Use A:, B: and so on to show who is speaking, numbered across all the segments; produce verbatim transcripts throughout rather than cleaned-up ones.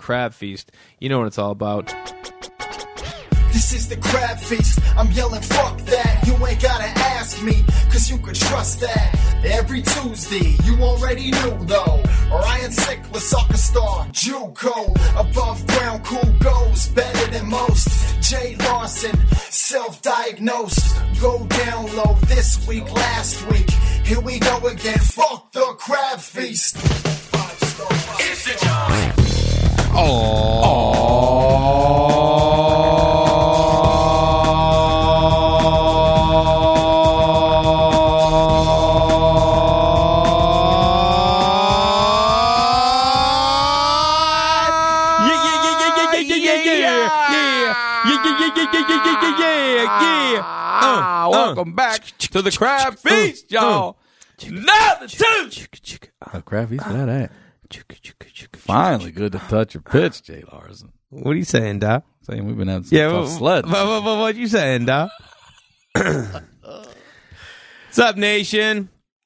A: Crab Feast. You know what it's all about.
B: This is the Crab Feast. I'm yelling, fuck that. You ain't gotta ask me, cause you can trust that. Every Tuesday, you already knew though. Ryan Sickler, soccer star, JUCO. Above ground, cool goes, better than most. Jay Larson, self-diagnosed. Go down low this week, last week. Here we go again, fuck the Crab Feast. It's the time.
A: Oh.
C: Ah, welcome back to the Crab Feast, y'all. Another two.
D: Oh, Crab Feast, what that? Finally, good to touch your pitch, Jay Larson.
A: What are you saying, Doc?
D: Saying we've been having some
A: Yeah,
D: tough
A: what,
D: sledding.
A: what, what, what, what you saying, Doc? What's up, nation?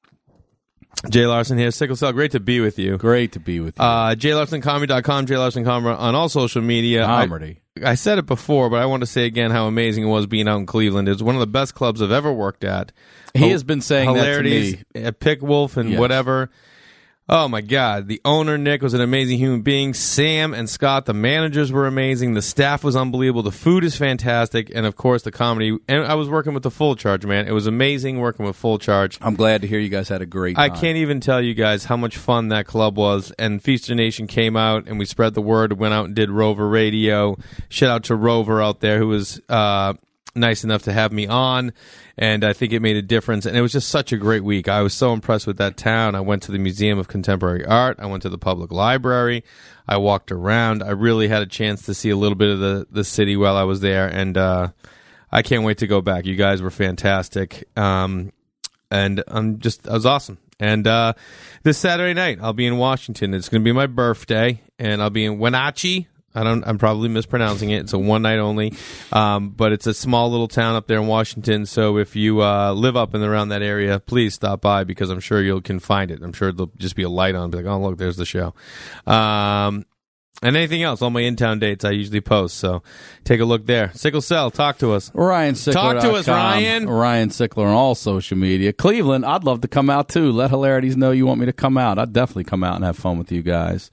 A: Jay Larson here, Sickle Cell. Great to be with you.
D: Great to be with you.
A: Uh, Jay Larson Comedy dot com, Jay Larson Comedy on all social media.
D: Comedy.
A: I, I said it before, but I want to say again how amazing it was being out in Cleveland. It was one of the best clubs I've ever worked at.
D: He has been saying that to
A: Hilarities
D: me.
A: at Pick Wolf and
D: Yes.
A: whatever. Oh, my God. The owner, Nick, was an amazing human being. Sam and Scott, the managers, were amazing. The staff was unbelievable. The food is fantastic. And, of course, the comedy. And I was working with the Full Charge, man. It was amazing working with Full Charge.
D: I'm glad to hear you guys had a great time.
A: I can't even tell you guys how much fun that club was. And Feaster Nation came out, and we spread the word, went out and did Rover Radio. Shout out to Rover out there, who was uh, nice enough to have me on. And I think it made a difference. And it was just such a great week. I was so impressed with that town. I went to the Museum of Contemporary Art. I went to the public library. I walked around. I really had a chance to see a little bit of the, the city while I was there. And uh, I can't wait to go back. You guys were fantastic. Um, and I'm just, I was awesome. And uh, this Saturday night, I'll be in Washington. It's going to be my birthday. And I'll be in Wenatchee. I don't. I'm probably mispronouncing it. It's a one night only, um, but it's a small little town up there in Washington. So if you uh, live up and around that area, please stop by because I'm sure you can find it. I'm sure there'll just be a light on, be like, oh look, there's the show. Um, and anything else, all my in town dates I usually post. So take a look there. Sickle Cell, talk to us.
D: Ryan Sickler.
A: Talk to us, Ryan.
D: Ryan Sickler on all social media. Cleveland, I'd love to come out too. Let Hilarities know you want me to come out. I'd definitely come out and have fun with you guys.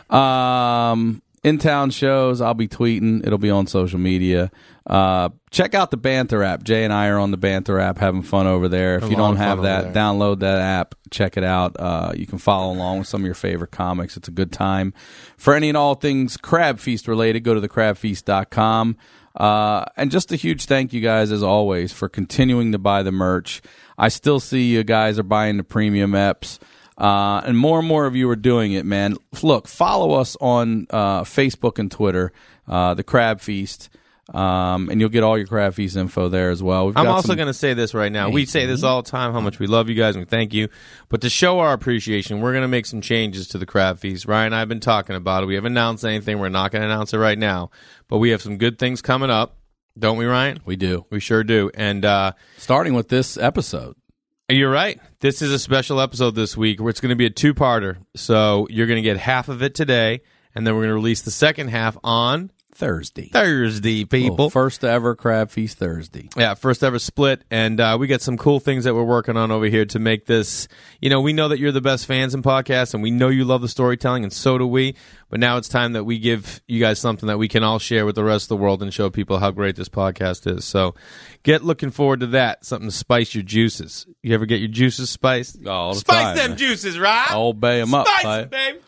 D: Um. In-town shows, I'll be tweeting. It'll be on social media. Uh, check out the Banter app. Jay and I are on the Banter app having fun over there. If
A: A
D: you
A: lot
D: don't
A: of
D: have
A: fun
D: that,
A: over there.
D: download that app. Check it out. Uh, you can follow along with some of your favorite comics. It's a good time. For any and all things Crab Feast related, go to the crab feast dot com. Uh, and just a huge thank you guys, as always, for continuing to buy the merch. I still see you guys are buying the premium eps. Uh, and more and more of you are doing it, man. Look, follow us on uh, Facebook and Twitter, uh, the Crab Feast, um, and you'll get all your Crab Feast info there as well. We've
A: I'm
D: got
A: also
D: some-
A: going to say this right now. We say this all the time, how much we love you guys and we thank you. But to show our appreciation, we're going to make some changes to the Crab Feast. Ryan and I have been talking about it. We haven't announced anything. We're not going to announce it right now. But we have some good things coming up. Don't we, Ryan?
D: We do.
A: We sure do. And uh,
D: Starting with this episode.
A: you're right. This is a special episode this week where it's going to be a two-parter. So you're going to get half of it today, and then we're going to release the second half on
D: Thursday.
A: Thursday, people.
D: Oh, first ever Crab Feast Thursday.
A: Yeah, first ever split, and uh, we got some cool things that we're working on over here to make this. You know, we know that you're the best fans in podcasts, and we know you love the storytelling, and so do we. But now it's time that we give you guys something that we can all share with the rest of the world and show people how great this podcast is. So get looking forward to that. Something to spice your juices. You ever get your juices spiced?
D: All the
A: Spice
D: time,
A: them
D: man.
A: juices, right?
D: I'll obey 'em up,
A: Spice
D: pipe.
A: them, babe.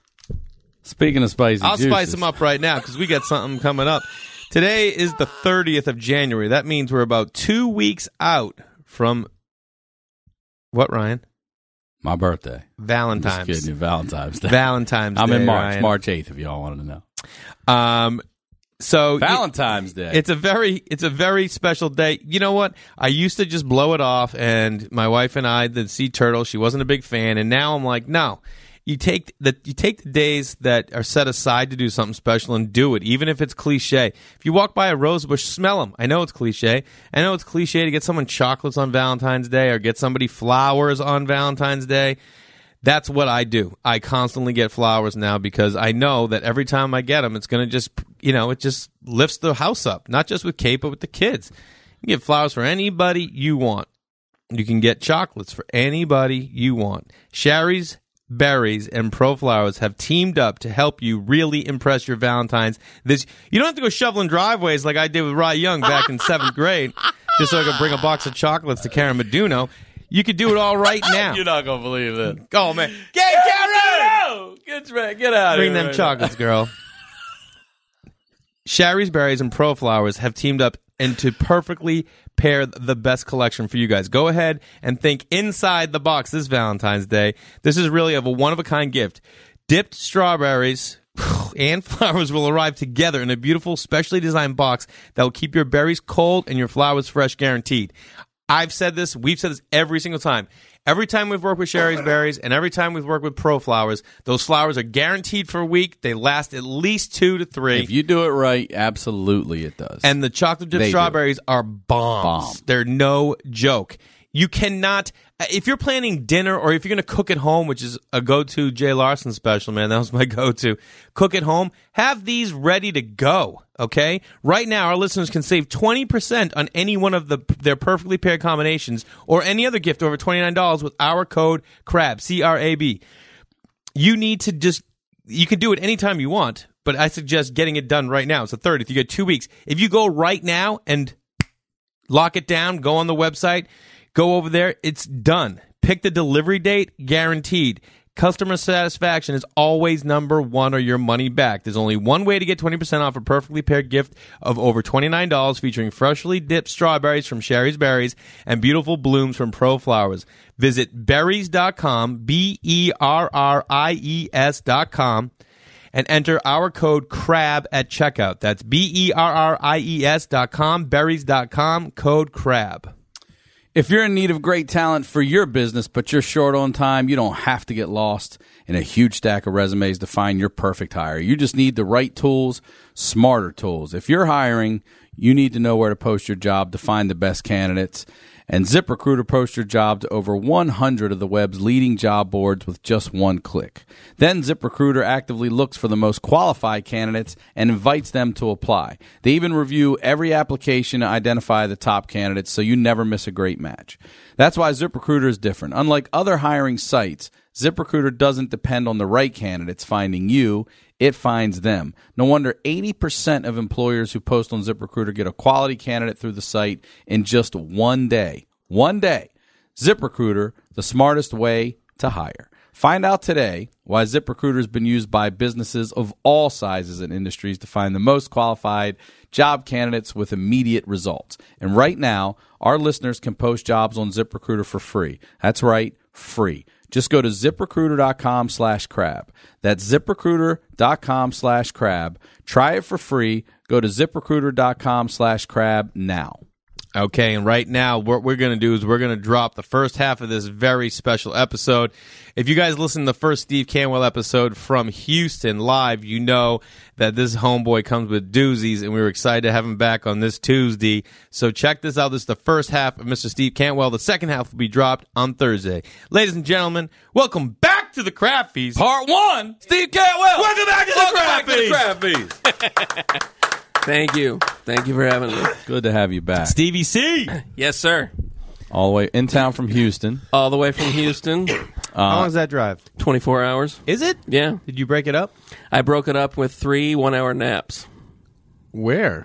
D: Speaking of spicy
A: I'll
D: juices.
A: spice them up right now because we got something coming up. Today is the thirtieth of January. That means we're about two weeks out from what, Ryan?
D: My birthday.
A: Valentine's.
D: Just kidding you. Valentine's Day.
A: Valentine's
D: I'm
A: Day,
D: in March.
A: Ryan.
D: March eighth, if y'all wanted to know.
A: Um, so
D: Valentine's Day.
A: It's a very, it's a very special day. You know what? I used to just blow it off, and my wife and I, the Sea Turtle, she wasn't a big fan, and now I'm like, no. You take the you take the days that are set aside to do something special and do it, even if it's cliche. If you walk by a rose bush, smell them. I know it's cliche. I know it's cliche to get someone chocolates on Valentine's Day or get somebody flowers on Valentine's Day. That's what I do. I constantly get flowers now because I know that every time I get them, it's going to just, you know, it just lifts the house up, not just with Kate, but with the kids. You can get flowers for anybody you want. You can get chocolates for anybody you want. Sherry's Berries and Pro Flowers have teamed up to help you really impress your Valentine's. This you don't have to go shoveling driveways like I did with Rye Young back in seventh grade just so I could bring a box of chocolates to Karen Meduno. You could do it all right now.
D: You're not going to believe it.
A: Oh, man. Get Karen!
D: Get, get, get out of
A: Bring
D: here.
A: them chocolates, girl. Sherry's Berries and Pro Flowers have teamed up and to perfectly pair the best collection for you guys. Go ahead and think inside the box this Valentine's Day. This is really of a one-of-a-kind gift. Dipped strawberries and flowers will arrive together in a beautiful, specially designed box that will keep your berries cold and your flowers fresh, guaranteed. I've said this, we've said this every single time. Every time we've worked with Sherry's Berries and every time we've worked with Pro Flowers, those flowers are guaranteed for a week. They last at least two to three.
D: If you do it right, absolutely it does.
A: And the chocolate dipped
D: They do.
A: strawberries are bombs.
D: Bomb.
A: They're no joke. You cannot, if you're planning dinner or if you're going to cook at home, which is a go-to Jay Larson special, man, that was my go-to. Cook at home, have these ready to go, okay? Right now, our listeners can save twenty percent on any one of the their perfectly paired combinations or any other gift over twenty-nine dollars with our code CRAB, C R A B. You need to just, you can do it anytime you want, but I suggest getting it done right now. It's the thirtieth. You get two weeks. If you go right now and lock it down, go on the website, go over there, it's done. Pick the delivery date, guaranteed. Customer satisfaction is always number one or your money back. There's only one way to get twenty percent off a perfectly paired gift of over twenty-nine dollars featuring freshly dipped strawberries from Sherry's Berries and beautiful blooms from Pro Flowers. Visit berries dot com, B E R R I E S dot com, and enter our code CRAB at checkout. That's B E R R I E S dot com, berries dot com, code CRAB.
D: If you're in need of great talent for your business, but you're short on time, you don't have to get lost in a huge stack of resumes to find your perfect hire. You just need the right tools, smarter tools. If you're hiring, you need to know where to post your job to find the best candidates. And ZipRecruiter posts your job to over one hundred of the web's leading job boards with just one click. Then ZipRecruiter actively looks for the most qualified candidates and invites them to apply. They even review every application to identify the top candidates so you never miss a great match. That's why ZipRecruiter is different. Unlike other hiring sites, ZipRecruiter doesn't depend on the right candidates finding you. It finds them. No wonder eighty percent of employers who post on ZipRecruiter get a quality candidate through the site in just one day. One day. ZipRecruiter, the smartest way to hire. Find out today why ZipRecruiter has been used by businesses of all sizes and industries to find the most qualified job candidates with immediate results. And right now, our listeners can post jobs on ZipRecruiter for free. That's right, free. Just go to ZipRecruiter.com slash crab. That's ZipRecruiter.com slash crab. Try it for free. Go to ZipRecruiter.com slash crab now.
A: Okay, and right now, what we're going to do is we're going to drop the first half of this very special episode. If you guys listen to the first Steve Canwell episode from Houston live, you know that this homeboy comes with doozies, and we were excited to have him back on this Tuesday. So check this out. This is the first half of Mister Steve Cantwell. The second half will be dropped on Thursday. Ladies and gentlemen, welcome back to the Crab Feast.
C: Part one, Steve Cantwell.
A: Welcome back to the
C: Welcome
A: Crab
C: back to the
A: Feast.
C: Crab Feast. Thank you. Thank you for having me.
D: Good to have you back.
A: Stevie C.
C: Yes, sir.
D: All the way in town from Houston.
C: All the way from Houston.
A: How long is that drive?
C: twenty-four hours.
A: Is it?
C: Yeah.
A: Did you break it up?
C: I broke it up with three one-hour naps.
A: Where?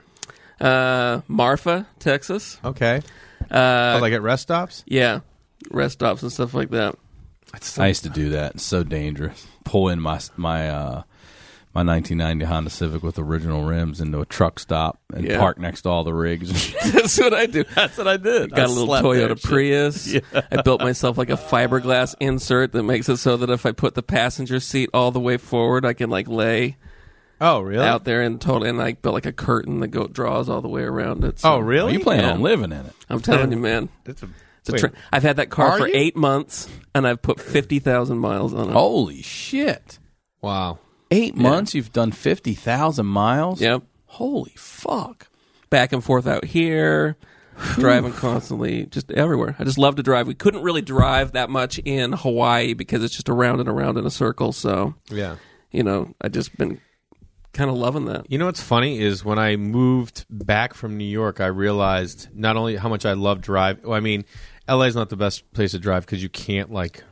C: Uh, Marfa, Texas.
A: Okay.
C: Uh,
A: Oh, like at rest stops?
C: yeah. Rest stops and stuff like that.
D: I used to do that. It's so dangerous. Pull in my my uh, my nineteen ninety Honda Civic with original rims into a truck stop and
C: Yeah.
D: park next to all the rigs.
C: That's what I do.
D: That's what I did.
C: Got a little Toyota Prius. I built myself like a fiberglass insert that makes it so that if I put the passenger seat all the way forward, I can like lay
A: Oh, really?
C: out there and totally, and I built like a curtain that go draws all the way around it. So
A: Oh, really?
D: You plan
C: Yeah.
D: on living in it?
C: I'm telling you, man.
A: That's a,
C: It's a
A: wait,
C: tra- I've had that car
A: Are
C: for
A: you?
C: eight months, and I've put fifty thousand miles on it.
D: Holy shit!
A: wow.
D: Eight months, you've done fifty thousand miles.
C: Yep.
D: Holy fuck!
C: Back and forth out here, driving constantly, just everywhere. I just love to drive. We couldn't really drive that much in Hawaii because it's just around and around in a circle. So,
A: Yeah.
C: you know, I just been kind of loving that.
A: You know what's funny is when I moved back from New York, I realized not only how much I love drive. Well, I mean, L A is not the best place to drive because you can't like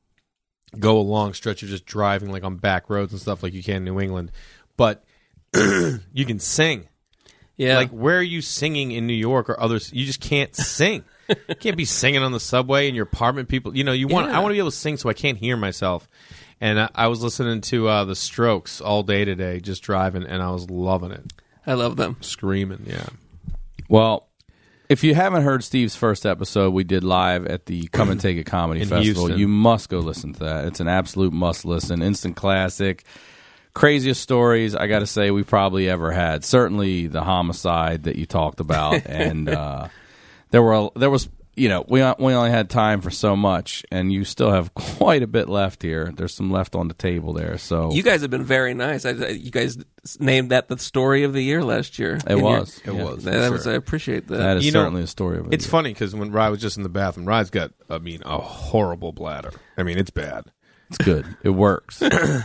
A: go a long stretch of just driving like on back roads and stuff like you can in New England. But you can sing.
C: Yeah.
A: Like, where are you singing in New York or others? You just can't sing. You can't be singing on the subway in your apartment. People, you know, you want.
C: Yeah.
A: I want to be able to sing so I can't hear myself. And I, I was listening to uh, the Strokes all day today, just driving, and I was loving it,
C: I love them.
A: screaming. Yeah.
D: Well, if you haven't heard Steve's first episode we did live at the Come and Take It Comedy
A: In
D: Festival,
A: Houston.
D: you must go listen to that. It's an absolute must listen. Instant classic. Craziest stories I got to say we probably ever had. Certainly the homicide that you talked about, and uh, there were there was you know we we only had time for so much, and you still have quite a bit left here. There's some left on the table there. So
C: You guys have been very nice. I, I- you guys named that the story of the year last year.
D: It
C: In your-
D: was.
A: It
D: Yeah.
A: was.
C: That, that was. I appreciate that.
D: that is
A: You know,
D: certainly a story of it.
A: It's funny because when Rye was just in the bathroom, Rye's got, I mean, a horrible bladder. I mean, it's bad.
D: It's good. It works.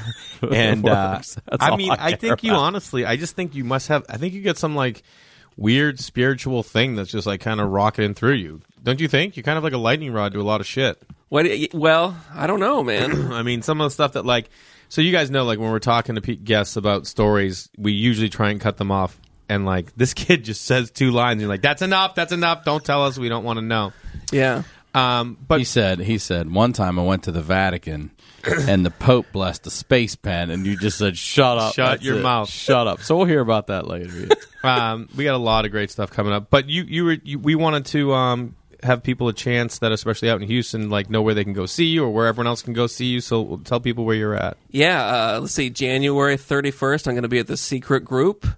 A: And uh,
D: works. That's
A: I
D: all
A: mean,
D: I
A: I
D: care
A: think you
D: about.
A: honestly, I just think you must have. I think you get some like weird spiritual thing that's just like kind of rocketing through you. Don't you think? You're kind of like a lightning rod to a lot of shit.
C: What? do you- Well, I don't know, man.
A: I mean, some of the stuff that like, so you guys know, like when we're talking to pe- guests about stories, we usually try and cut them off. And like this kid just says two lines, and you're like, "That's enough. That's enough. Don't tell us. We don't want to know."
C: Yeah.
A: Um, but
D: He said, he said, one time I went to the Vatican and the Pope blessed a space pen, and you just said, shut up.
A: Shut
D: That's
A: your
D: it.
A: mouth.
D: Shut up. So we'll hear about that later.
A: um, we got a lot of great stuff coming up. But you, you were, you, we wanted to um, have people a chance that, especially out in Houston, like know where they can go see you or where everyone else can go see you. So we'll tell people where you're at.
C: Yeah, uh, let's see, January thirty-first, I'm going to be at the Secret Group.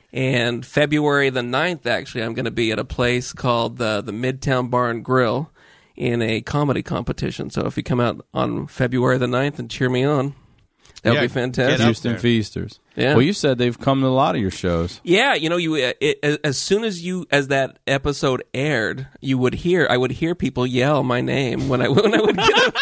C: And February the ninth, actually, I'm going to be at a place called the, the Midtown Bar and Grill in a comedy competition. So if you come out on February the ninth and cheer me on, that would
A: Yeah,
C: be
A: get
C: fantastic.
A: up
D: Houston
A: there.
D: Feasters.
C: Yeah.
D: Well, you said they've come to a lot of your shows.
C: Yeah, you know, you uh, it, as- as soon as you as that episode aired, you would hear I would hear people yell my name when I when I would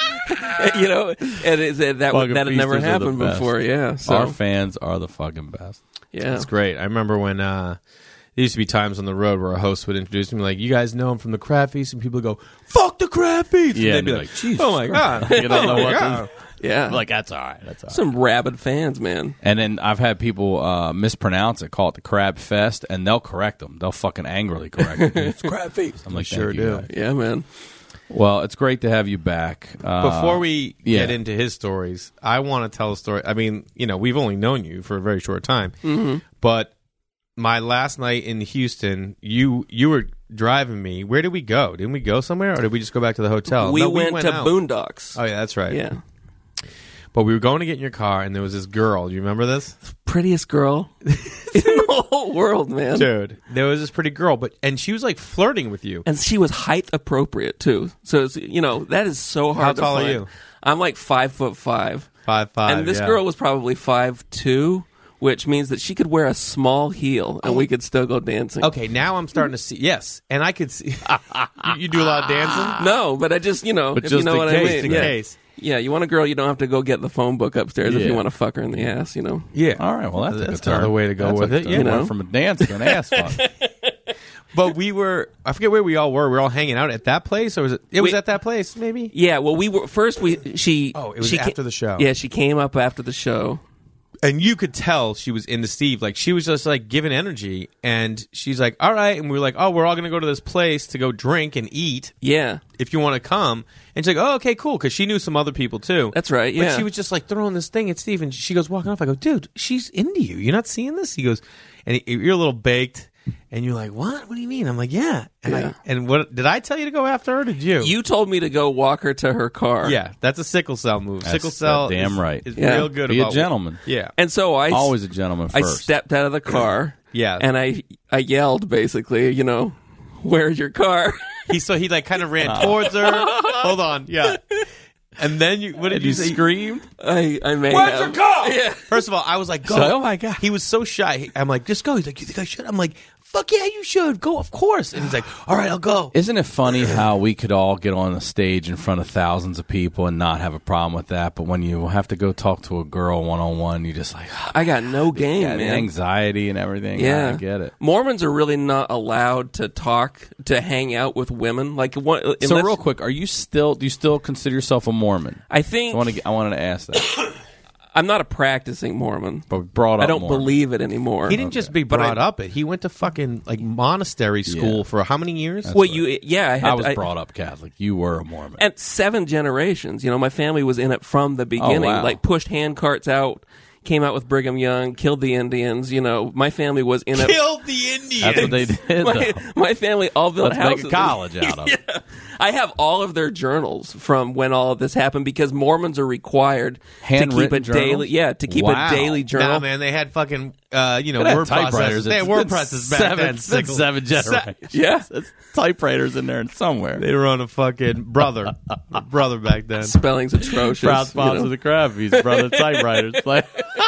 C: get you know, and it, that that,
D: Fucking
C: that had never
D: Feasters are the
C: happened
D: best.
C: before. Yeah, so
D: Our fans are the fucking best.
C: yeah,
A: It's great. I remember when uh, there used to be times on the road where a host would introduce me, like, "You guys know him from the Crab Feast," and people would go, "Fuck the Crab Feast!"
D: Yeah,
A: and they'd be
D: and
A: like,
D: like, Jesus
A: "Oh my god,
D: You don't know
A: oh my
D: what to-
A: God."
C: yeah.
D: Like, that's all right. That's all right.
C: Some rabid fans, man.
D: And then I've had people uh, mispronounce it, call it the Crab Fest, and they'll correct them. They'll fucking angrily correct it. It's Crab Feast. I'm like,
A: sure
D: thank you,
A: do.
D: guys.
C: Yeah, man.
D: Well, it's great to have you back. Uh,
A: Before we
D: yeah.
A: get into his stories, I want to tell a story. I mean, you know, we've only known you for a very short time,
C: Mm-hmm.
A: but my last night in Houston, you you were driving me. Where did we go? Didn't we go somewhere, or did we just go back to the hotel?
C: we,
A: No,
C: went to
A: out.
C: Boondocks.
A: Oh yeah, that's right.
C: Yeah,
A: But we were going to get in your car, and there was this girl. Do you remember this?
C: prettiest girl in the whole world, man.
A: Dude, there was this pretty girl, but and she was like flirting with you.
C: And she was height appropriate too. So it's, you know that is so hard.
A: How
C: to
A: tall are
C: find.
A: you?
C: I'm like five foot five.
A: Five five.
C: And this
A: yeah.
C: girl was probably five two, which means that she could wear a small heel and we could still go dancing.
A: Okay, now I'm starting to see. Yes, and I could see. you, you do a lot of dancing.
C: No, but I just, you know,
D: But
C: if
D: just
C: you know
D: in
C: what
D: case,
C: I mean.
A: in
C: yeah.
A: case.
C: Yeah, you want a girl, you don't have to go get the phone book upstairs if
D: Yeah.
C: you want to fuck her in the ass, you know.
A: Yeah.
D: All right, well, that's, a
A: That's
D: good turn.
A: another way to go
D: That's
A: with
D: a
A: it,
D: good
A: you
D: turn.
C: know.
D: Went from a dance to an ass fuck.
A: But we were. I forget where we all were. We were all hanging out at that place, or was it? It was
C: We-
A: at that place, maybe.
C: Yeah, well, we were first. We she.
A: Oh, it was
C: she
A: after
C: ca-
A: the show.
C: Yeah, she came up after the show.
A: And you could tell she was into Steve. Like, she was just like giving energy, and she's like, "All right," and we were like, "Oh, we're all gonna go to this place to go drink and eat.
C: Yeah,
A: If you want to come." And she's like, "Oh, okay, cool," because she knew some other people too.
C: that's right.
A: But
C: Yeah,
A: she was just like throwing this thing at Steve, and she goes walking off. I go, "Dude, she's into you. You're not seeing this?" He goes, and he, you're a little baked, and you're like, "What? What do you mean?" I'm like, "Yeah." And
C: Yeah.
A: I and what did I tell you to go after her? Or did you?
C: You told me to go walk her to her car.
A: Yeah, that's a sickle cell move.
D: That's-
A: sickle cell,
D: that damn
A: is,
D: right.
A: is
C: Yeah.
A: real good.
D: Be a
A: about
D: gentleman.
A: Yeah,
C: And so I
D: Always a gentleman
C: I
D: first.
C: stepped out of the car.
A: Yeah.
C: And I I yelled basically, you know, where's your car?
A: he so he like kind of ran towards her. Hold on, yeah. And then you, what did
D: And
A: you
D: you
A: say?
D: screamed?
C: I I may
A: Where's
C: have.
A: your car?
C: Yeah.
A: First of all, I was like, go.
D: So, oh my God.
A: He was so shy. I'm like, just go. He's like, you think I should? I'm like, fuck yeah, you should go. Of course. And he's like, all right, I'll go.
D: Isn't it funny how we could all get on a stage in front of thousands of people and not have a problem with that, but when you have to go talk to a girl one on one, you just like,
C: I got no game,
D: yeah, the
C: man.
D: anxiety and everything.
C: Yeah,
D: I get it.
C: Mormons are really not allowed to talk, to hang out with women. Like, what,
D: So
C: unless-
D: real quick, are you still? Do you still consider yourself a Mormon?
C: I think
D: I want to. I wanted to ask that,
C: I'm not a practicing Mormon.
D: but we brought up
C: I don't
D: Mormon.
C: believe it anymore.
A: He didn't just be
C: But I-
A: brought up it. He went to fucking like monastery school
D: Yeah.
A: for how many years?
C: Well, you, yeah, I had.
D: I was
C: I-
D: brought up Catholic. You were a Mormon.
C: and seven generations. You know, my family was in it from the beginning.
D: wow.
C: Like, pushed hand carts out, came out with Brigham Young, killed the Indians. You know, my family was in it.
A: Killed the Indians.
D: That's what they did.
C: My,
D: though.
C: my family all built
D: Let's
C: houses.
D: make a college out of it.
C: Yeah. I have all of their journals from when all of this happened because Mormons are required to keep
D: Handwritten
C: a daily,
D: journals?
C: yeah, to keep
D: Wow.
C: a daily journal.
A: Nah, man, they had fucking, uh, you know,
D: They had
A: word
D: typewriters.
A: processors. They had
D: It's
A: word
D: been
A: processors back
D: seven,
A: then.
D: it's been
A: Sickle.
D: seven generations.
C: Yeah.
D: It's typewriters in there somewhere.
A: They were on a fucking brother, brother back then.
C: Spelling's atrocious.
D: Proud
C: you
D: sponsor
C: know.
D: of the Crab Feast, brother typewriters. Like,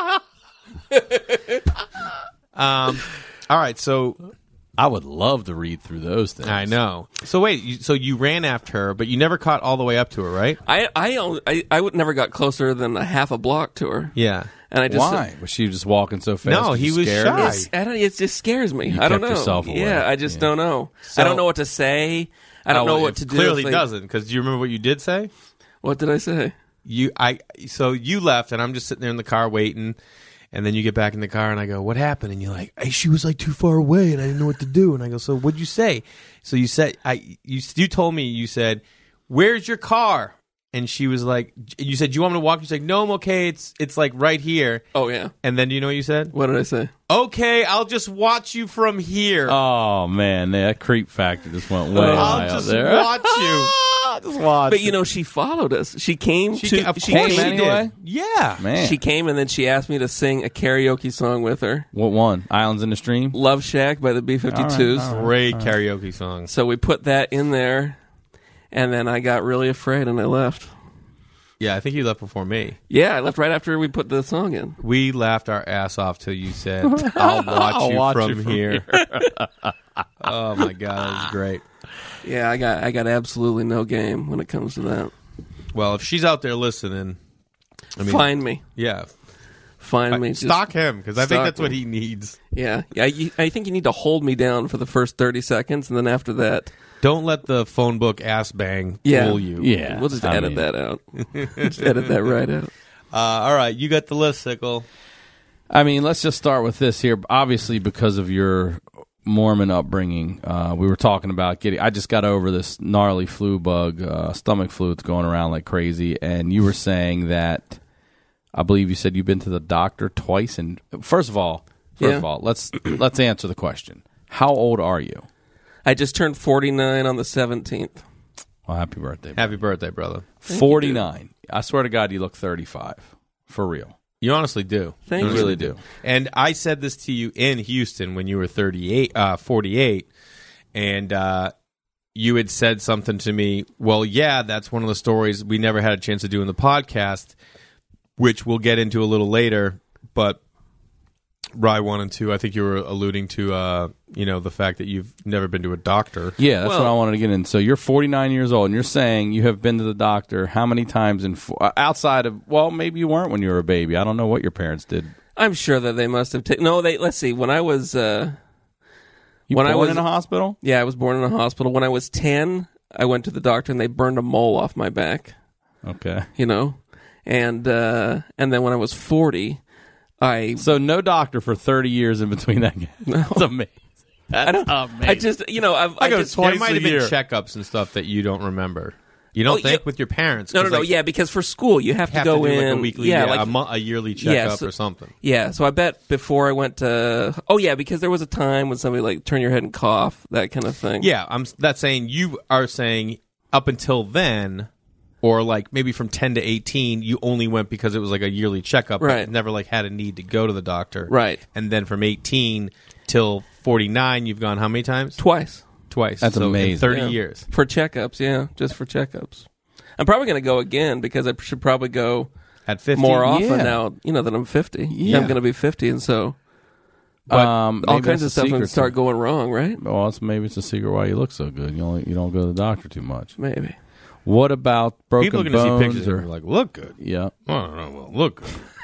A: Um, all right, so
D: I would love to read through those things.
A: I know. So wait, you, so you ran after her, but you never caught all the way up to her, right?
C: I I, only, I I would never got closer than a half a block to her.
A: Yeah.
C: And I just
D: Why? Was she just walking so fast?
A: No,
D: you
A: he was
D: scared?
A: shy.
C: It's, I don't, it just scares me.
D: You
C: I don't
D: kept
C: know.
D: yourself away.
C: Yeah, I just
D: Yeah.
C: don't know.
A: So-
C: I don't know what to say. I don't
A: Oh,
C: know what
A: it
C: to do.
A: Clearly
C: if they-
A: doesn't, because do you remember what you did say?
C: What did I say?
A: You, I, so you left, and I'm just sitting there in the car waiting, and then you get back in the car, and I go, "What happened?" And you're like, hey, "She was like too far away, and I didn't know what to do." And I go, "So what'd you say?" So you said, "I, you, you told me, you said, where's your car?" And she was like, "You said, do you want me to walk?" You said, "No, I'm okay. It's, it's like right here."
C: Oh yeah.
A: And then you know what you said?
C: What did I say?
A: Okay, I'll just watch you from here.
D: Oh man, that creep factor just went way high
A: I'll
D: out
A: just
D: there.
A: watch you.
D: just watch.
C: But you know, she followed us. She came
A: She,
C: to.
A: ca- of
C: she
A: course
C: came,
A: she
D: anyway?
A: did. Yeah.
D: man,
C: She came and then she asked me to sing a karaoke song with her.
D: what one? Islands in the Stream.
C: Love Shack by the B fifty-twos.
D: All right, all
A: Great karaoke song.
C: So we put that in there, and then I got really afraid and I left.
A: Yeah, I think you left before me.
C: Yeah, I left right after we put the song in.
A: We laughed our ass off till you said, "I'll watch
D: I'll
A: you
D: watch
A: from
D: you from
A: here." Oh my god, that was great.
C: Yeah, I got I got absolutely no game when it comes to that.
A: Well, if she's out there listening, I mean,
C: Find me,
A: yeah,
C: find
A: I-
C: me. Just-
A: stalk him because I think
C: stalk
A: that's what
C: me.
A: he needs.
C: Yeah, yeah. You, I think you need to hold me down for the first thirty seconds, and then after that,
A: Don't let the phone book ass bang
C: yeah,
A: fool you.
D: Yeah,
C: we'll just
D: I
C: edit
D: mean-
C: that out. Just edit that right out.
A: Uh, all right, you got the list, Sickle.
D: I mean, let's just start with this here. Obviously, because of your Mormon upbringing, uh, we were talking about getting. I just got over this gnarly flu bug, uh, stomach flu. It's going around like crazy, and you were saying that. I believe you said you've been to the doctor twice. And first of all, first
C: Yeah.
D: of all, let's let's answer the question. How old are you?
C: I just turned forty-nine on the seventeenth.
D: Well, happy birthday.
A: Happy birthday, brother.
D: forty-nine. I swear to God, you look thirty-five. For real.
A: You honestly do.
C: Thank
D: You
C: you.
D: really do.
A: And I said this to you in Houston when you were thirty-eight, uh, forty-eight, and uh, you had said something to me. Well, yeah, that's one of the stories we never had a chance to do in the podcast, which we'll get into a little later. But Rye one and two, I think you were alluding to, uh, you know, the fact that you've never been to a doctor.
D: Yeah, that's
C: Well-
D: what I wanted to get in. So you're forty-nine years old, and you're saying you have been to the doctor how many times in fo- outside of? Well, maybe you weren't when you were a baby. I don't know what your parents did.
C: I'm sure that they must have taken. No, they. Let's see. When I was, uh,
D: You
C: When I
D: born
C: was-
D: in a hospital?
C: yeah, I was born in a hospital. When I was ten, I went to the doctor and they burned a mole off my back.
D: Okay.
C: You know, and uh, and then when I was forty, I
D: So no doctor for thirty years in between that. That's amazing. That's
C: I don't.
D: amazing.
C: I just you know I've, I,
D: go
C: just
D: twice
A: There might
D: a
A: have been
D: year.
A: checkups and stuff that you don't remember. You don't
C: Oh,
A: think
C: yeah.
A: with your parents?
C: no no
A: 'Cause,
C: no
A: like,
C: yeah because for school you have,
A: have
C: to go
A: to do
C: in
A: like a weekly,
C: yeah,
A: yeah,
C: like
A: a, mo- a yearly checkup
C: so-
A: or something.
C: yeah. So I bet before I went to oh yeah because there was a time when somebody like turn your head and cough that kind of thing.
A: Yeah, I'm that's saying you are saying up until then, or like maybe from ten to eighteen, you only went because it was like a yearly checkup.
C: Right.
A: But never like had a need to go to the doctor.
C: Right.
A: And then from eighteen till forty-nine, you've gone how many times?
C: Twice
A: Twice.
D: That's
A: so in
D: amazing.
A: thirty
C: Yeah.
A: years.
C: for checkups. Yeah, just for checkups. I'm probably going to go again because I should probably go
A: At fifty.
C: more often
D: Yeah.
C: now. You know that I'm fifty.
D: Yeah.
C: I'm going to be fifty, and so
A: But
D: um,
C: All
D: maybe
C: kinds of
D: that's a
C: stuff can
D: secret
C: start
D: to-
C: going wrong, right?
D: Well, it's, maybe it's a secret why you look so good. You only you don't go to the doctor too much.
C: Maybe.
D: What about broken
A: people are going to see
D: bones?
A: pictures
D: or,
A: and be like, look good.
D: yeah,
A: I don't know. Well, look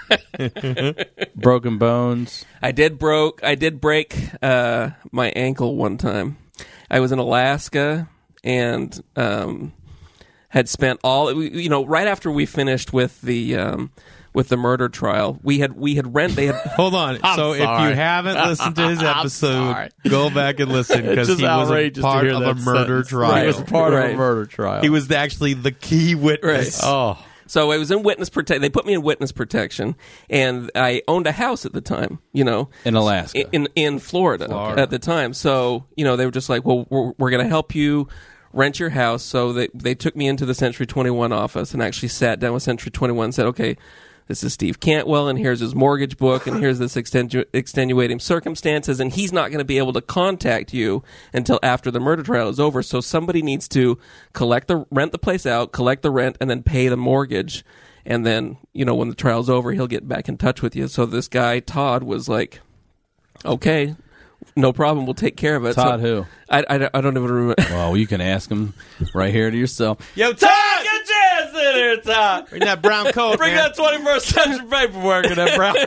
A: good.
D: broken bones.
C: I did broke. I did break uh, my ankle one time. I was in Alaska and um, had spent all. You know, right after we finished with the um, with the murder trial, we had we had rent. They had
A: Hold on. so if
D: sorry.
A: you haven't listened to his episode,
D: sorry.
A: go back and listen because
D: It's
A: he
D: just
A: was a
D: outrageous to
A: part
D: hear
A: of
D: that
A: a murder
D: sentence.
A: trial.
D: He was part of
C: Right.
D: a murder trial.
A: He was actually the key witness.
C: Right.
D: Oh,
C: So I was in witness protection. They put me in witness protection, and I owned a house at the time. You know,
D: in Alaska.
C: in in, in Florida,
A: Florida.
C: at the time. So you know, they were just like, "Well, we're, we're going to help you rent your house." So they they took me into the Century twenty-one office and actually sat down with Century twenty-one and said, "Okay, this is Steve Cantwell, and here's his mortgage book, and here's this extenu- extenuating circumstances, and he's not going to be able to contact you until after the murder trial is over. So somebody needs to collect the rent the place out, collect the rent, and then pay the mortgage, and then you know when the trial's over, he'll get back in touch with you." So this guy Todd was like, "Okay, no problem, we'll take care of it."
D: Todd
C: so,
D: who?
C: I, I, I don't even remember.
D: Well, you can ask him right here to yourself.
A: Yo, Todd!
D: Get your ass in here, Todd.
A: Bring that brown coat,
D: Bring
A: man.
D: that twenty-first century paperwork in that brown.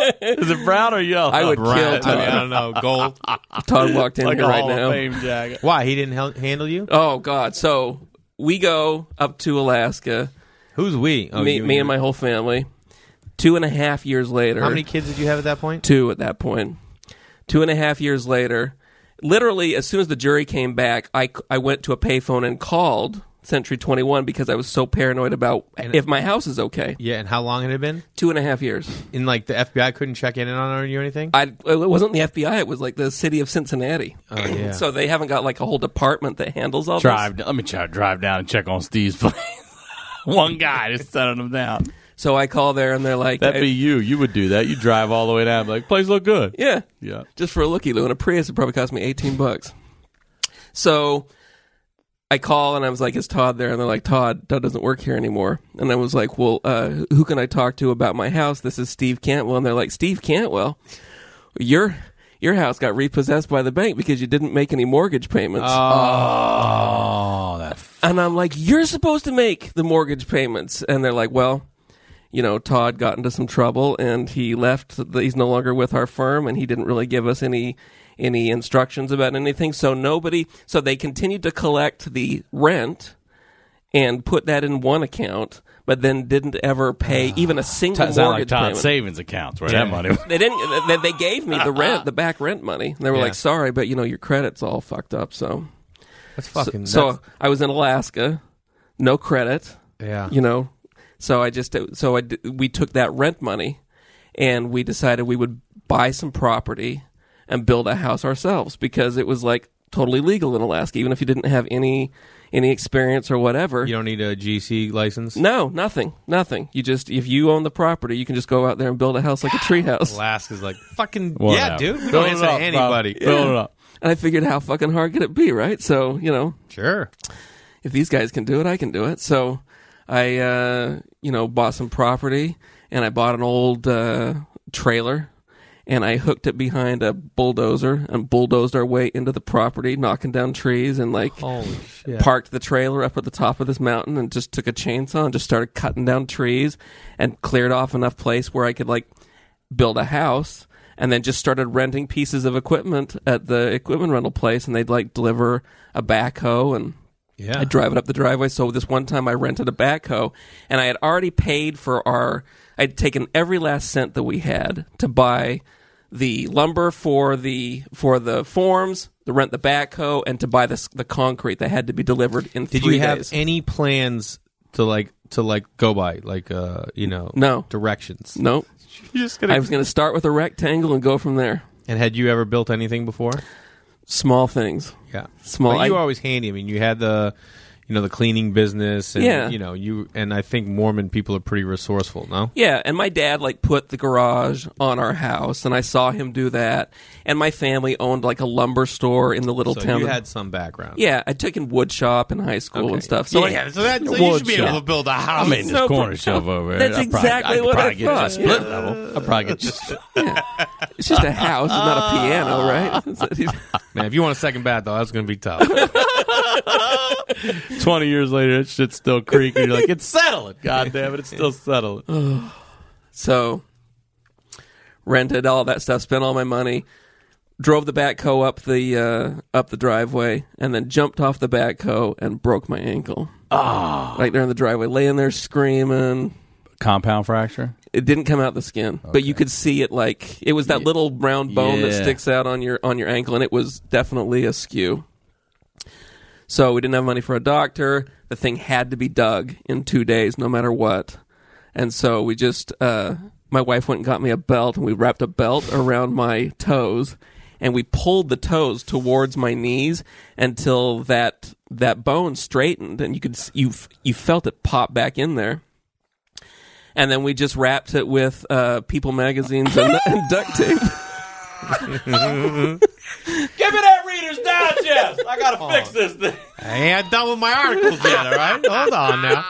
D: Is it brown or yellow?
C: I would
A: Brown.
C: kill
A: I, mean,
C: Todd.
A: I don't know. Gold.
C: Todd walked in
D: like
C: here
D: a
C: right
D: Hall
C: now.
D: of Fame jacket.
A: Why? He didn't hel- handle you?
C: Oh God! So we go up to Alaska.
A: Who's we? Oh,
C: me,
A: you
C: me
A: your-
C: and my whole family. Two and a half years later.
A: How many kids did you have at that point?
C: Two at that point. Two and a half years later. Literally, as soon as the jury came back, I, I went to a payphone and called Century twenty-one because I was so paranoid about
A: And-
C: if my house is okay.
A: Yeah, and how long had it been?
C: Two and a half years.
A: In like the F B I couldn't check in on you or anything?
C: I it wasn't the F B I. It was like the city of Cincinnati.
A: Oh, yeah.
C: So they haven't got like a whole department that handles all
D: Drive.
C: this.
D: Let me try to drive down and check on Steve's place. One guy just sending them down.
C: So I call there and they're like,
D: That'd be you. You would do that. You drive all the way down. Like, place look good.
C: yeah.
D: Yeah.
C: Just for a looky-loo. And a Prius would probably cost me eighteen bucks. So I call and I was like, "Is Todd there?" And they're like, Todd, Todd doesn't work here anymore. And I was like, well, uh, who can I talk to about my house? This is Steve Cantwell. And they're like, Steve Cantwell? Your your house got repossessed by the bank because you didn't make any mortgage payments.
D: Oh, that. F-
C: And I'm like, you're supposed to make the mortgage payments. And they're like, well, you know, Todd got into some trouble and he left. He's no longer with our firm and he didn't really give us any any instructions about anything. So nobody, so they continued to collect the rent and put that in one account, but then didn't ever pay even a single
D: Sounds like
C: mortgage
D: Todd's
C: payment.
D: savings accounts where
A: Yeah.
D: that money was.
C: They didn't. They, they gave me the rent, the back rent money. And they were
A: Yeah.
C: like, "Sorry, but you know your credit's all fucked up." So,
A: That's
C: so,
A: fucking.
C: so
A: that's-
C: I was in Alaska, no credit.
A: yeah.
C: You know, so I just so I d- we took that rent money, and we decided we would buy some property and build a house ourselves because it was like totally legal in Alaska, even if you didn't have any any experience or whatever.
A: You don't need a G C license?
C: No, nothing, nothing. You just if you own the property, you can just go out there and build a house like a treehouse.
A: Alaska's like, fucking, yeah,
D: Whatever.
A: dude. We
D: Build
A: don't
D: it
A: answer
D: up,
A: to anybody.
D: bro. Build it up.
C: And I figured, how fucking hard could it be, right? So you know,
A: Sure.
C: if these guys can do it, I can do it. So I, uh, you know, bought some property and I bought an old uh, trailer and I hooked it behind a bulldozer and bulldozed our way into the property, knocking down trees and like
A: Holy shit.
C: parked the trailer up at the top of this mountain and just took a chainsaw and just started cutting down trees and cleared off enough place where I could like build a house. And then just started renting pieces of equipment at the equipment rental place, and they'd like deliver a backhoe and
A: Yeah.
C: I'd drive it up the driveway. So this one time I rented a backhoe and I had already paid for our, I'd taken every last cent that we had to buy the lumber for the, for the forms, to rent the backhoe, and to buy the, the concrete that had to be delivered in
A: Did
C: three
A: you have
C: days.
A: any plans to like to like go by like uh you know
C: No.
A: directions?
C: Nope.
A: You're just gonna.
C: I was going to start with a rectangle and go from there.
A: And had you ever built anything before?
C: Small things.
A: Yeah.
C: Small.
A: But you
C: I-
A: were always handy. I mean, you had the, you know, the cleaning business. And,
C: Yeah.
A: you know, you and I think Mormon people are pretty resourceful, no?
C: Yeah, and my dad like put the garage on our house, and I saw him do that. And my family owned like a lumber store in the little
A: So
C: town.
A: you had some background.
C: Yeah, I took in wood shop in high school
A: Okay.
C: and stuff. So
A: yeah,
C: like,
A: so, that, so you
D: Wood
A: should be
D: shop.
A: able to build a house.
D: I mean, this
C: No
D: corner
C: problem.
D: shop over there.
C: That's
D: I'd probably-
C: exactly
D: I could
C: what I
D: probably get you a
C: thought,
D: split
C: yeah.
D: level. I'd probably get you.
C: it's just a house, it's not a piano, right?
A: Man, if you want a second bat, though, that's going to be tough.
D: Twenty years later, that shit's still creaking. You're like, it's settling. God damn it, it's still settling.
C: So rented all that stuff, spent all my money, drove the backhoe up the uh, up the driveway, and then jumped off the backhoe and broke my ankle.
D: Ah,
C: Right there in the driveway, laying there screaming.
D: compound fracture.
C: It didn't come out the skin, but you could see it like it was that little round bone that
D: Yeah.
C: sticks out on your on your ankle, and it was definitely a skew. So we didn't have money for a doctor. The thing had to be dug in two days, no matter what. And so we just, uh, my wife went and got me a belt, and we wrapped a belt around my toes, and we pulled the toes towards my knees until that that bone straightened, and you could s- you f- you felt it pop back in there. And then we just wrapped it with uh, People magazines and, and duct tape.
D: Give me that Reader's Digest. I gotta fix this thing.
A: I ain't done with my articles yet, all right? Hold on now.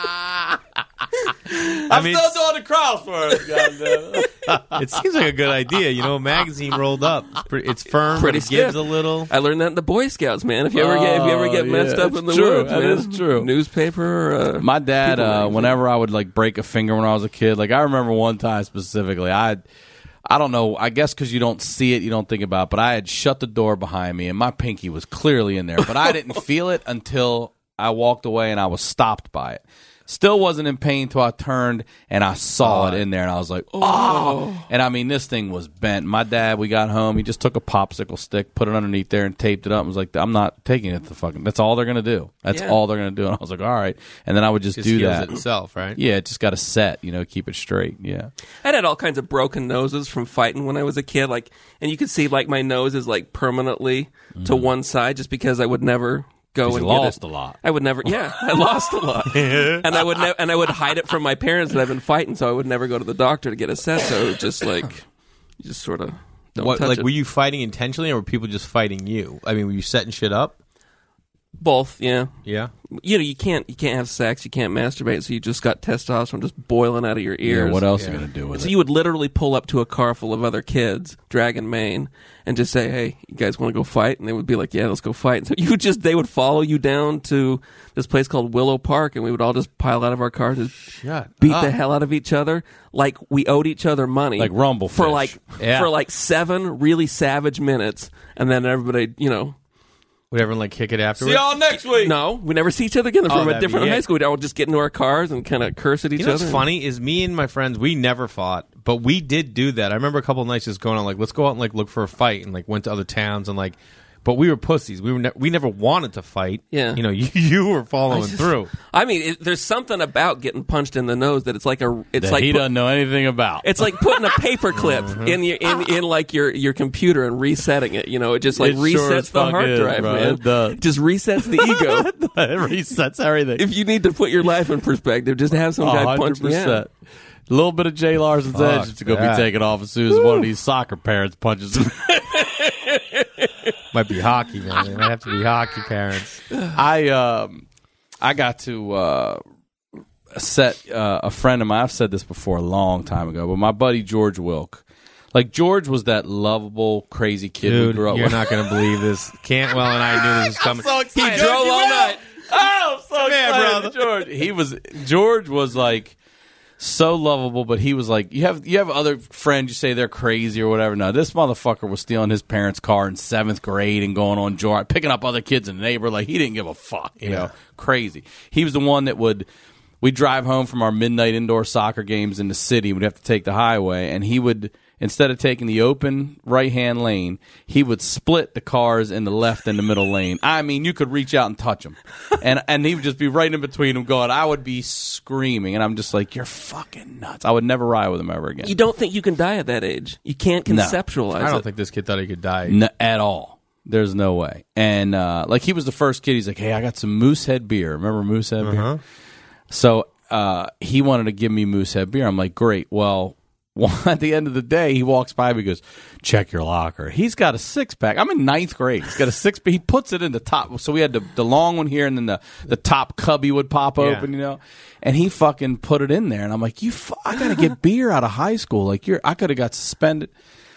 D: I'm
A: mean,
D: still doing the crosswords. Goddamn.
A: It seems like a good idea. You know, a magazine rolled up. It's, pretty, it's firm,
C: Pretty
A: but it gives
C: stiff.
A: a little.
C: I learned that in the Boy Scouts, man. If you ever get if you ever get
D: Oh,
C: messed
D: yeah,
C: up in the
D: it's true.
C: woods,
D: That
C: man,
D: is true.
C: Newspaper. Uh,
D: My dad,
C: People
D: uh,
C: magazine.
D: whenever I would like break a finger when I was a kid, like I remember one time specifically, I, I don't know, I guess because you don't see it, you don't think about it, but I had shut the door behind me and my pinky was clearly in there, but I didn't feel it until I walked away and I was stopped by it. Still wasn't in pain until I turned and I saw it in there and I was like, oh. And I mean, this thing was bent. My dad, we got home, he just took a popsicle stick, put it underneath there and taped it up and was like, I'm not taking it to fucking, that's all they're going to do. That's
C: Yeah.
D: all they're going to do. And I was like, all right. And then I would just,
A: Just
D: do
A: heals
D: that.
A: it itself, right?
D: Yeah, it just got to set, you know, keep it straight. Yeah.
C: I had all kinds of broken noses from fighting when I was a kid, like, and you could see like my nose is like permanently to one side just because I would never go and
D: you
C: get
D: lost
C: it.
D: a lot.
C: I would never. Yeah, I lost a lot, and I would ne- and I would hide it from my parents that I've been fighting, so I would never go to the doctor to get assessed. So it was just like you just sort of don't
A: What,
C: touch
A: like,
C: it.
A: were you fighting intentionally, or were people just fighting you? I mean, were you setting shit up?
C: Both, yeah.
A: Yeah.
C: You know, you can't you can't have sex, you can't masturbate, so you just got testosterone just boiling out of your ears.
D: Yeah, what else
A: Yeah.
D: are you going to do with
C: So
D: it?
C: you would literally pull up to a car full of other kids, dragging mane, and just say, "Hey, you guys want to go fight?" And they would be like, "Yeah, let's go fight." So you would just they would follow you down to this place called Willow Park, and we would all just pile out of our cars and
A: Shut
C: beat
A: up.
C: the hell out of each other, like we owed each other money,
D: Like Rumblefish.
C: for like
A: Yeah.
C: for like seven really savage minutes, and then everybody, you know.
A: Would everyone like kick it afterwards?
D: See y'all next week.
C: No, we never see each other again.
A: Oh,
C: From a
A: that'd be
C: different
A: it.
C: high school, we'd all just get into our cars and kind of curse at each
A: You know
C: other.
A: what's funny is me and my friends, we never fought, but we did do that. I remember a couple of nights just going on like, let's go out and like look for a fight, and like went to other towns and like, but we were pussies. We were ne- we never wanted to fight.
C: Yeah.
A: you know, you, you were following
C: I just-
A: through.
C: I mean, it, there's something about getting punched in the nose that it's like a. It's
D: That
C: like
D: he
C: put-
D: doesn't know anything about.
C: It's like putting a paper clip
D: Mm-hmm.
C: in your in, in like your, your computer and resetting it. You know, it just like
D: It sure
C: resets
D: as
C: the
D: fuck
C: hard
D: is,
C: drive,
D: bro.
C: man.
D: It does.
C: just resets the ego.
D: It resets everything.
C: If you need to put your life in perspective, just have some guy punch me out.
D: A little bit of Jay Larson's
A: Fuck
D: edge is going to
A: that.
D: be taken off as soon as one of these soccer parents punches him.
A: Might be hockey, man. It might have to be hockey parents.
D: I um, I got to uh, set uh, a friend of mine. I've said this before a long time ago, but my buddy George Wilk. Like George was that lovable, crazy kid we
A: Dude,
D: grew up
A: you're
D: with.
A: not going to believe this. Cantwell and I knew this was coming.
C: He drove all night.
D: Oh, I'm so
A: Man,
D: excited,
A: brother.
D: George. He was George was like so lovable, but he was like you have you have other friends you say they're crazy or whatever. No, this motherfucker was stealing his parents' car in seventh grade and going on joyride, picking up other kids in the neighborhood. Like he didn't give a fuck, you know, crazy. He was the one that would. We'd drive home from our midnight indoor soccer games in the city. We'd have to take the highway, and he would, instead of taking the open right-hand lane, he would split the cars in the left and the middle lane. I mean, you could reach out and touch him. And and he would just be right in between them going, I would be screaming. And I'm just like, you're fucking nuts. I would never ride with him ever again.
C: You don't think you can die at that age? You can't
D: No.
C: conceptualize
A: I don't
C: it.
A: think this kid thought he could die.
D: N- at all. There's no way. And uh, like he was the first kid. He's like, hey, I got some Moosehead beer. Remember Moosehead beer?
A: Uh-huh.
D: So uh, he wanted to give me Moosehead beer. I'm like, great. Well, at the end of the day, he walks by me and goes, check your locker. He's got a six-pack. I'm in ninth grade. He's got a six-pack. He puts it in the top. So we had the, the long one here, and then the, the top cubby would pop
A: Yeah.
D: open, you know. And he fucking put it in there. And I'm like, you, fu- I got to get beer out of high school. Like, you're, I could have got suspended.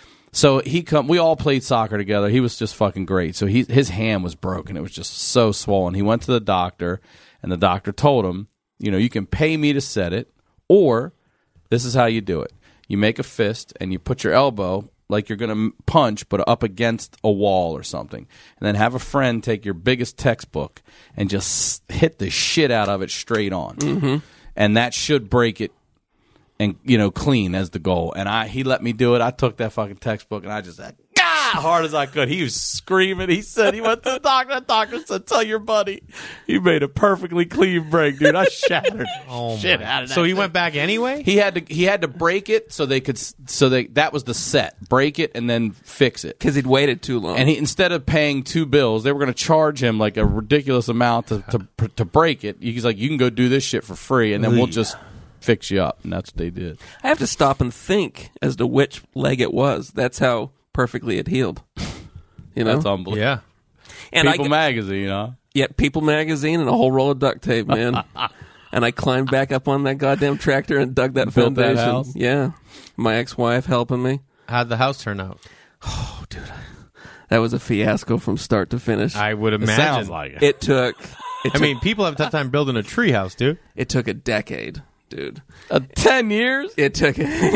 D: So he come. We all played soccer together. He was just fucking great. So he, his hand was broken. It was just so swollen. He went to the doctor, and the doctor told him, you know, you can pay me to set it, or this is how you do it. You make a fist, and you put your elbow like you're going to punch, but up against a wall or something. And then have a friend take your biggest textbook and just hit the shit out of it straight on. Mm-hmm. And that should break it and, you know, clean as the goal. And I he let me do it. I took that fucking textbook, and I just said, God, hard as I could. He was screaming. He said he went to the doctor. The doctor said, tell your buddy. He made a perfectly clean break, dude. I shattered
A: Oh
D: shit
A: my.
D: out of that
A: So he
D: thing.
A: went back anyway?
D: He had to he had to break it so they could so they that was the set. Break it and then fix it.
C: Because he'd waited too long.
D: And he instead of paying two bills, they were going to charge him like a ridiculous amount to, to to break it. He's like, you can go do this shit for free, and then we'll just fix you up. And that's what they did.
C: I have to stop and think as to which leg it was. That's how perfectly it healed. You know?
D: That's unbelievable.
A: Yeah.
C: and
D: People
C: I,
D: magazine, huh?
C: Yeah, People magazine and a whole roll of duct tape, man. And I climbed back up on that goddamn tractor and dug that
D: Built that
C: foundation.
D: house?
C: Yeah. My ex-wife helping me.
A: How'd the house turn out?
C: Oh, dude. That was a fiasco from start to finish.
A: I would
D: It
A: imagine.
D: sounds like it.
C: It took it
A: I
C: took,
A: mean, people have a tough time building a treehouse, dude.
C: it took a decade, dude.
D: Uh, ten years?
C: It took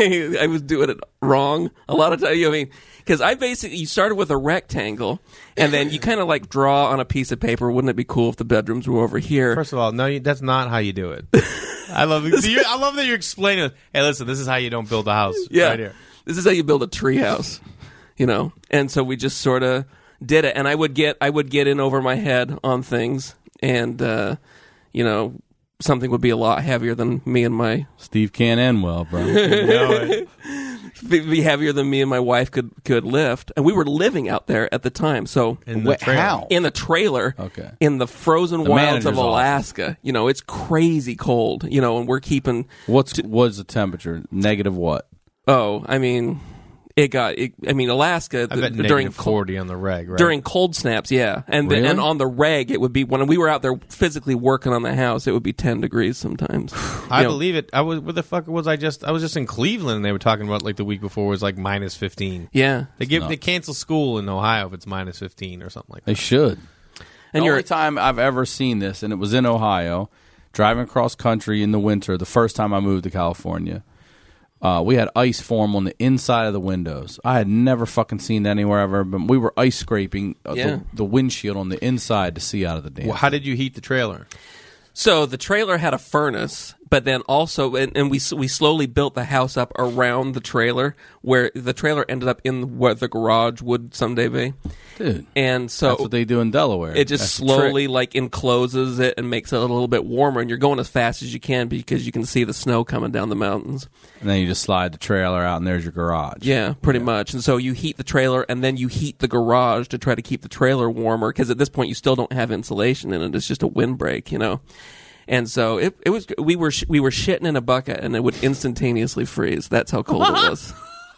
C: I was doing it wrong a lot of times. I mean, because I basically you started with a rectangle, and then you kind of like draw on a piece of paper. Wouldn't it be cool if the bedrooms were over here?
A: First of all, no, you, that's not how you do it. I love you, I love that you're explaining. Hey, listen, this is how you don't build a house.
C: Yeah,
A: Right here.
C: this is how you build a tree house, you know. And so we just sort of did it, and I would get I would get in over my head on things, and uh, you know, something would be a lot heavier than me and my
D: Steve can't end well, bro.
A: No,
C: be be heavier than me and my wife could could lift, and we were living out there at the time, so.
A: in the
D: Wait,
A: trailer.
D: how?
C: In a trailer,
D: Okay.
C: in the frozen
D: The
C: wilds of
D: manager's office.
C: Alaska. You know, it's crazy cold. You know, and we're keeping.
D: What's what's the temperature? Negative what?
C: Oh, I mean, it got. It, I mean, Alaska
A: I
C: the-
A: bet
C: during
A: negative
C: cold,
A: forty on the reg, right?
C: during cold snaps, yeah, and the,
D: Really?
C: and on the reg, it would be when we were out there physically working on the house. It would be ten degrees sometimes.
A: I
C: You know,
A: believe it. I was. Where the fuck was I just? I was just in Cleveland, and they were talking about like the week before was like minus fifteen.
C: Yeah,
A: They give
D: nuts.
A: they cancel school in Ohio if it's minus fifteen or something like
D: They
A: that.
D: should.
C: and
D: the
C: you're
D: only time I've ever seen this, and it was in Ohio, driving across country in the winter, the first time I moved to California. Uh, we had ice form on the inside of the windows. I had never fucking seen that anywhere I've ever been. We were ice scraping uh,
C: Yeah.
D: the, the windshield on the inside to see out of the damn.
A: Well, how did you heat the trailer?
C: So the trailer had a furnace, but then also, and, and we we slowly built the house up around the trailer, where the trailer ended up in what the garage would someday be.
D: Dude,
C: And so
D: that's what they do in Delaware.
C: it just
D: That's the trick.
C: slowly like encloses it and makes it a little bit warmer, and you're going as fast as you can because you can see the snow coming down the mountains.
D: And then you just slide the trailer out, and there's your garage.
C: Yeah, pretty much. And so you heat the trailer, and then you heat the garage to try to keep the trailer warmer, because at this point you still don't have insulation in it. It's just a windbreak, you know. And so it it was we were sh- we were shitting in a bucket, and it would instantaneously freeze. That's how cold it was.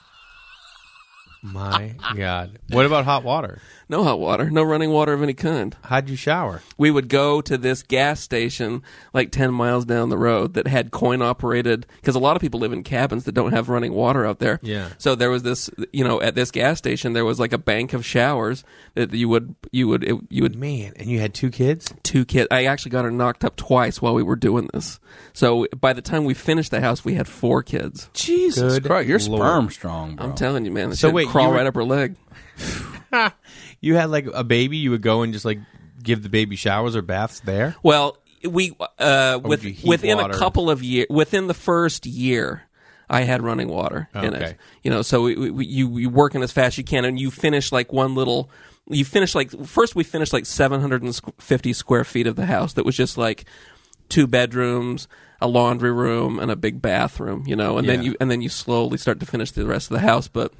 A: My God. What about hot water?
C: No hot water, no running water of any kind.
A: How'd you shower?
C: We would go to this gas station like ten miles down the road that had coin operated, because a lot of people live in cabins that don't have running water out there.
A: Yeah.
C: So there was this, you know, at this gas station there was like a bank of showers that you would you would it, you would
A: Man, and you had two kids?
C: two kids. I actually got her knocked up twice while we were doing this. So by the time we finished the house, we had four kids.
D: Jesus
A: Good
D: Christ, you're
A: Lord.
D: sperm strong, bro.
C: I'm telling you, man. The
A: So
C: shit
A: wait,
C: crawl
A: you were-
C: right up her leg.
A: You had like a baby, you would go and just like give the baby showers or baths there?
C: Well, we uh,
A: would
C: with,
A: you heat
C: within
A: water?
C: a couple of years, within the first year, I had running water in
A: Okay.
C: it. You know, so we, we, you you working as fast as you can, and you finish like one little. You finish like first we finished like seven hundred fifty square feet of the house that was just like two bedrooms, a laundry room, and a big bathroom. You know, and then
A: Yeah.
C: you and then you slowly start to finish the rest of the house, but.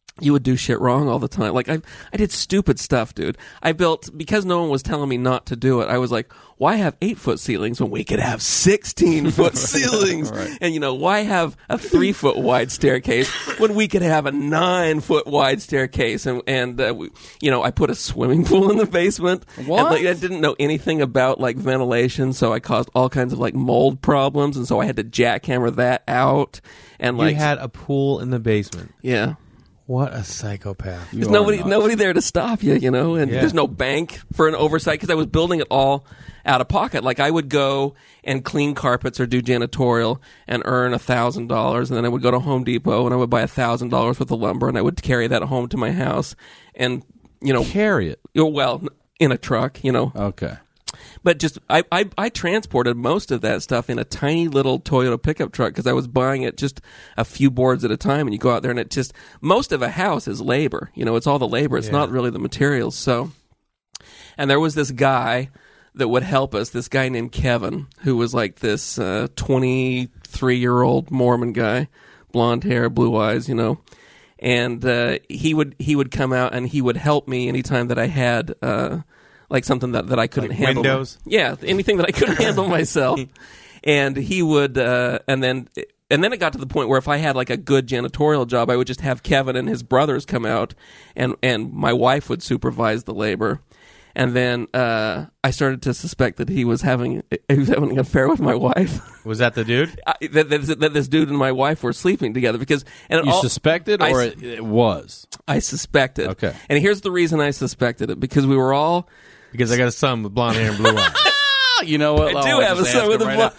C: you would do shit wrong all the time. Like, I I did stupid stuff, dude. I built, because no one was telling me not to do it, I was like, why have eight-foot ceilings when we could have sixteen-foot ceilings?
D: Right.
C: And, you know, why have a three-foot wide staircase when we could have a nine-foot wide staircase? And, and uh, we, you know, I put a swimming pool in the basement.
D: What?
C: And, like, I didn't know anything about, like, ventilation, so I caused all kinds of, like, mold problems, and so I had to jackhammer that out. And, like,
A: you had a pool in the basement.
C: yeah.
A: What a psychopath.
D: You
C: There's
D: are
C: nobody,
D: nuts.
C: nobody there to stop you, you know, and
A: Yeah.
C: there's no bank for an oversight because I was building it all out of pocket. Like, I would go and clean carpets or do janitorial and earn a thousand dollars, and then I would go to Home Depot and I would buy a thousand dollars worth of lumber, and I would carry that home to my house, and you know,
D: Carry it.
C: well, in a truck, you know,
D: Okay.
C: but just I, I I transported most of that stuff in a tiny little Toyota pickup truck because I was buying it just a few boards at a time, and you go out there and it just, most of a house is labor, you know, it's all the labor, it's
A: Yeah.
C: not really the materials. So, and there was this guy that would help us, this guy named Kevin, who was like this uh, twenty-three year old Mormon guy, blonde hair, blue eyes, you know. And uh, he would he would come out and he would help me anytime that I had uh, like something that, that I couldn't
A: Like
C: handle.
A: windows?
C: Yeah, anything that I couldn't handle myself. And he would, uh, and then and then it got to the point where if I had like a good janitorial job, I would just have Kevin and his brothers come out, and and my wife would supervise the labor. And then uh, I started to suspect that he was having he was having an affair with my wife.
A: Was that the dude?
C: I, that, that, that this dude and my wife were sleeping together because and it
D: You
C: all,
D: suspected,
C: I
D: or
C: s-
D: it, it was?
C: I suspected.
D: Okay.
C: And here's the reason I suspected it, because we were all
A: Because I got a son with blonde hair and blue eyes.
D: You know what?
C: I do have a son with a blonde.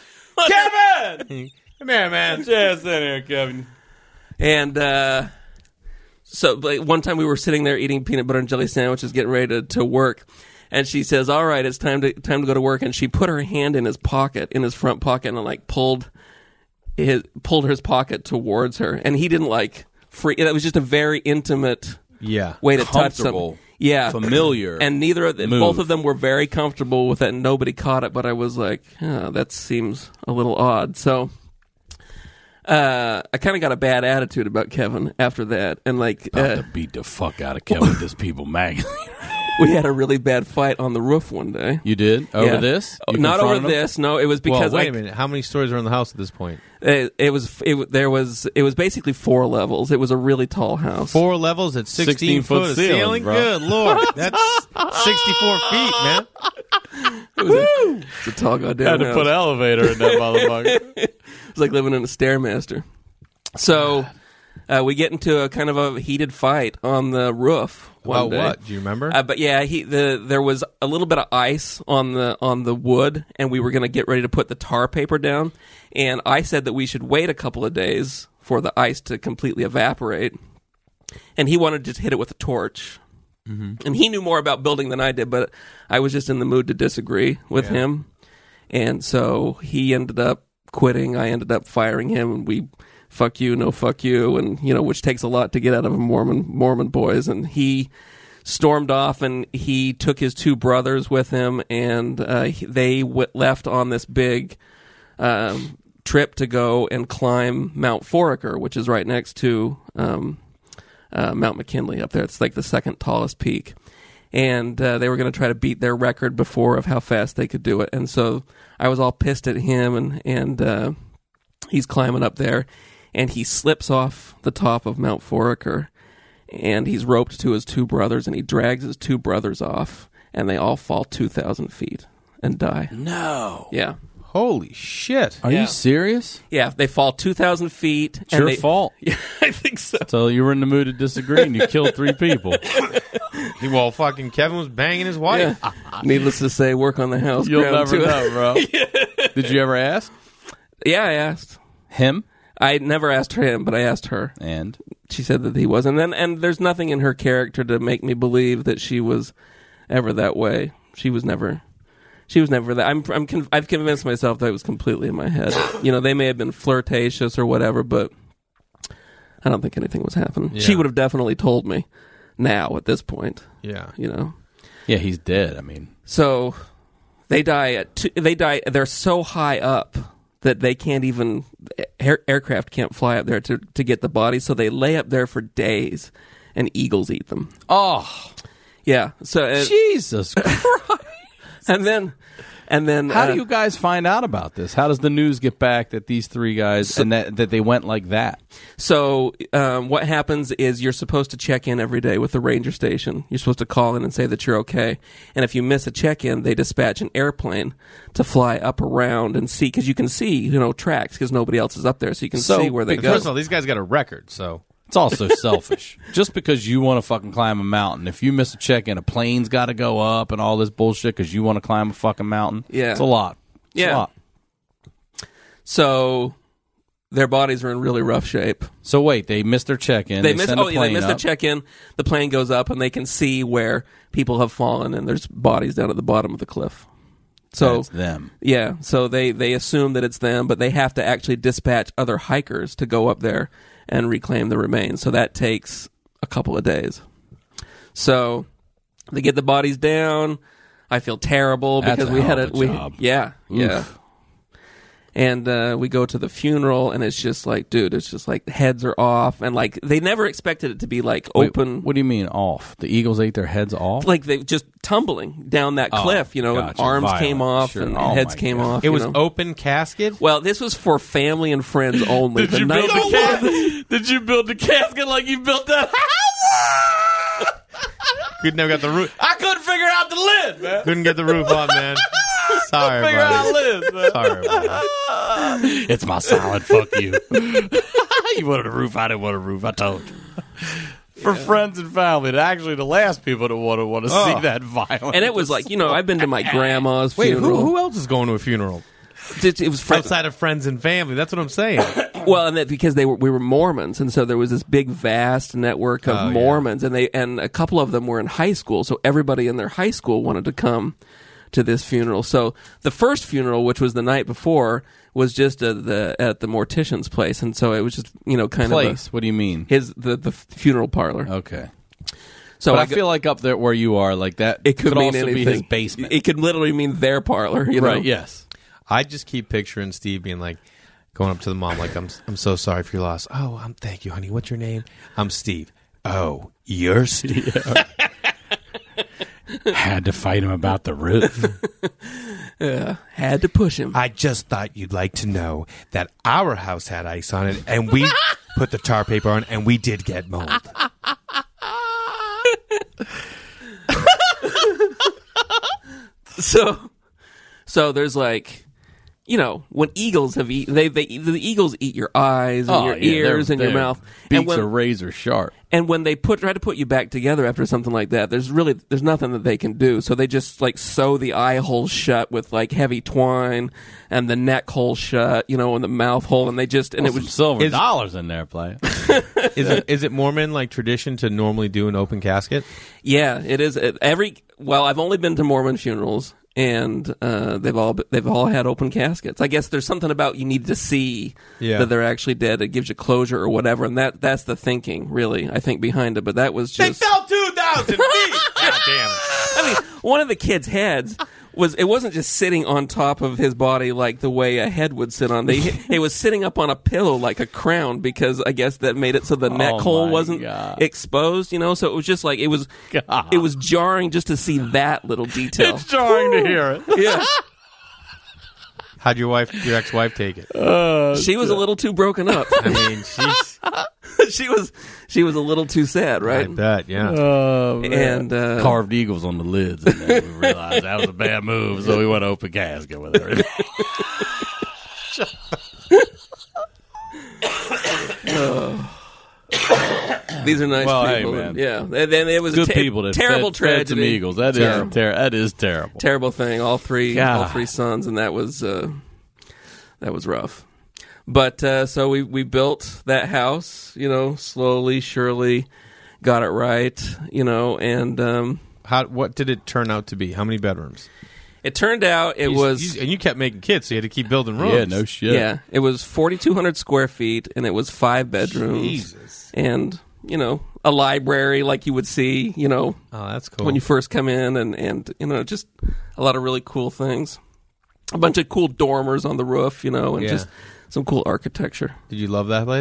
A: Kevin! Come here, man.
D: Just in here, Kevin.
C: And uh, so like, one time we were sitting there eating peanut butter and jelly sandwiches, getting ready to, to work. And she says, all right, it's time to time to go to work. And she put her hand in his pocket, in his front pocket, and like pulled his, pulled his pocket towards her. And he didn't like free. It was just a very intimate
A: Yeah.
C: way to touch
D: Comfortable,
C: something. Yeah.
D: familiar.
C: And neither of them,
D: move.
C: both of them were very comfortable with it, and nobody caught it. But I was like, oh, that seems a little odd. So uh, I kind of got a bad attitude about Kevin after that, and like
D: About
C: uh,
D: to beat the fuck out of Kevin with this People magazine.
C: we had a really bad fight on the roof one day.
D: You did? Over
C: Yeah.
D: this?
C: Oh,
D: You
C: not over
D: confronted him?
C: this. No, it was
A: Well,
C: because
A: wait
C: I,
A: a minute. How many stories are in the house at this point?
C: It, it was it, there was it was basically four levels. It was a really tall house.
A: Four levels at sixteen,
D: sixteen foot
A: foot of
D: ceiling,
A: ceiling?
D: bro.
A: Good Lord. That's sixty-four feet, man.
C: It was a, it's a tall goddamn
D: Had to
C: house.
D: put an elevator in that motherfucker.
C: It was like living in a Stairmaster. So uh, we get into a kind of a heated fight on the roof. One
A: Well,
C: day.
A: what? Do you remember?
C: Uh, but yeah, he the there was a little bit of ice on the on the wood, and we were going to get ready to put the tar paper down. And I said that we should wait a couple of days for the ice to completely evaporate. And he wanted to just hit it with a torch. Mm-hmm. And he knew more about building than I did, but I was just in the mood to disagree with
A: Yeah.
C: him. And so he ended up quitting. I ended up firing him, and we fuck you, no fuck you, and you know, which takes a lot to get out of a Mormon Mormon boys. And he stormed off, and he took his two brothers with him, and uh, he- they w- left on this big um, trip to go and climb Mount Foraker, which is right next to um, uh, Mount McKinley up there. It's like the second tallest peak. And uh, they were going to try to beat their record before of how fast they could do it. And so I was all pissed at him, and, and uh, he's climbing up there, and he slips off the top of Mount Foraker, and he's roped to his two brothers, and he drags his two brothers off, and they all fall two thousand feet and die.
D: No.
C: Yeah.
A: Holy shit.
D: Are
C: Yeah.
D: you serious?
C: Yeah, they fall two thousand feet.
D: It's
C: and
D: your
C: they,
D: fault.
C: Yeah, I think so.
D: So you were in the mood to disagree and you killed three people.
A: Well, fucking Kevin was banging his wife.
C: Yeah. Needless to say, work on the house.
D: You'll
C: ground
D: never
C: to it.
D: know, bro. Did you ever ask
C: Yeah, I asked.
D: him?
C: I never asked him, but I asked her.
D: And
C: She said that he was, and then and there's nothing in her character to make me believe that she was ever that way. She was never. She was never that. I'm. I'm. Con- I've convinced myself that it was completely in my head. You know, they may have been flirtatious or whatever, but I don't think anything was happening. She
A: Yeah.
C: would have definitely told me. Now, at this point,
A: Yeah.
C: you know.
D: yeah, he's dead. I mean,
C: So they die at two, they die they're so high up that they can't even air, aircraft can't fly up there to to get the body, so they lay up there for days and eagles eat them.
D: Oh,
C: Yeah. So uh,
D: Jesus Christ.
C: and then and then
D: How
C: uh,
D: do you guys find out about this? How does the news get back that these three guys and that, that they went like that?
C: So um, what happens is you're supposed to check in every day with the ranger station. You're supposed to call in and say that you're okay. And if you miss a check-in, they dispatch an airplane to fly up around and see, because you can see, you know, tracks because nobody else is up there, so you can
D: So,
C: see where they
A: First
C: go.
A: of all, these guys got a record, so
D: It's also selfish. Just because you want to fucking climb a mountain, if you miss a check-in, a plane's got to go up and all this bullshit because you want to climb a fucking mountain.
C: Yeah.
D: It's a lot. It's
C: Yeah.
D: a lot.
C: So their bodies are in really rough shape.
D: So wait, they missed their check-in.
C: They,
D: They,
C: miss.
D: send
C: Oh,
D: a
C: yeah, they
D: plane
C: miss the
D: up.
C: check-in. The plane goes up, and they can see where people have fallen, and there's bodies down at the bottom of the cliff. So
D: That's them.
C: yeah, so they they assume that it's them, but they have to actually dispatch other hikers to go up there and reclaim the remains. So that takes a couple of days. So they get the bodies down. I feel terrible
D: That's
C: because
D: a
C: we had
D: hell
C: a
D: of a
C: we
D: job.
C: yeah yeah.
D: Oof.
C: And uh, we go to the funeral, and it's just like, dude, it's just like heads are off, and like they never expected it to be like
D: Wait,
C: open,
D: what do you mean off? The Eagles ate their heads off?
C: like they just tumbling down that
D: Oh,
C: cliff, you know, and
D: gotcha.
C: arms
D: Violent,
C: came off
D: sure.
C: and
D: Oh,
C: heads
D: my
C: came
D: God.
C: off.
A: it
C: you
A: was
C: know?
A: open casket.
C: Well, this was for family and friends only. The night before-
D: Did you build the casket like you built that house?
A: Couldn't have got the roof.
D: I couldn't figure out the lid, man.
A: Couldn't get the roof on, man. Sorry,
D: Figure out
A: buddy.
D: lids, man.
A: Sorry, buddy.
D: It's my solid fuck you. You wanted a roof, I didn't want a roof, I told you. For friends and family, and actually the last people to want to want to
A: Oh.
D: see that violence.
C: and it was like, you know, I've been to my grandma's
A: Wait,
C: funeral.
A: who, who else is going to a funeral
C: It, it was friends.
A: outside of friends and family? That's what I'm saying.
C: Well, and that because they were we were Mormons, and so there was this big, vast network of
A: Oh, yeah.
C: Mormons, and they and a couple of them were in high school, so everybody in their high school wanted to come to this funeral. So the first funeral, which was the night before, was just at the at the mortician's place, and so it was just you know kind
D: place.
C: of
D: What do you mean?
C: a, his the the funeral parlor.
D: Okay.
C: So
D: But I,
C: go-
D: feel like up there where you are, like that
C: it could, mean
D: also
C: anything.
D: be his basement.
C: It could literally mean their parlor. You know?
D: Right, yes.
A: I just keep picturing Steve being like, going up to the mom, like, I'm I'm so sorry for your loss. Oh, I'm thank you, honey. What's your name? I'm Steve. Oh, you're Steve.
D: Had to fight him about the roof.
C: Yeah, had to push him.
A: I just thought you'd like to know that our house had ice on it, and we put the tar paper on, and we did get mold.
C: So, so there's like, you know, when eagles have eaten, they they the eagles eat your eyes and your ears and your mouth,
D: Beaks
C: and when
D: are razor sharp.
C: and when they put try to put you back together after something like that, there's really there's nothing that they can do. So they just like sew the eye hole shut with like heavy twine, and the neck hole shut, you know, and the mouth hole, and they just and
D: Well,
C: it
D: some
C: was
D: silver
A: is-
D: dollars in there, play.
A: Is it is it Mormon like tradition to normally do an open casket?
C: yeah, it is it, every well I've only been to Mormon funerals. And uh, they've all they've all had open caskets. I guess there's something about you need to see
A: Yeah.
C: that they're actually dead. It gives you closure or whatever, and that that's the thinking, really. I think behind it. But that was just
A: two thousand feet. God damn it.
C: I mean, one of the kids' heads was it wasn't just sitting on top of his body like the way a head would sit on. They it was sitting up on a pillow like a crown because I guess that made it so the neck
D: Oh
C: hole
D: my
C: wasn't
D: God.
C: exposed. You know, so it was just like it was
D: God.
C: it was jarring just to see that little detail.
D: It's jarring to hear it.
C: Yeah.
A: How'd your wife, your ex-wife, take it?
C: She was a little too broken up.
A: I mean, she's.
C: she was she was a little too sad,
A: I
C: right?
A: bet, yeah.
D: Oh,
C: And uh,
D: carved eagles on the lids, and then we realized that was a bad move, so we went open casket with her.
C: these are nice
D: Well, hey,
C: people.
D: man.
C: Yeah, and then it was
D: Good
C: a ter-
D: people that
C: terrible
D: fed,
C: tragedy.
D: fed some eagles. That is
C: Terrible.
D: ter- that is terrible.
C: terrible thing. All three,
D: God.
C: all three sons, and that was uh, that was rough. But uh, so we we built that house, you know, slowly, surely, got it right, you know, and um,
A: How? What did it turn out to be? How many bedrooms?
C: it turned out it
A: You-
C: was
A: you- and you kept making kids, so you had to keep building rooms.
D: Yeah, no shit.
C: yeah, it was forty-two hundred square feet, and it was five bedrooms,
A: Jesus.
C: and you know, a library like you would see, you know,
A: Oh, that's cool.
C: when you first come in, and and you know, just a lot of really cool things, a bunch of cool dormers on the roof, you know, and
A: Yeah.
C: just some cool architecture.
A: Did you love that place?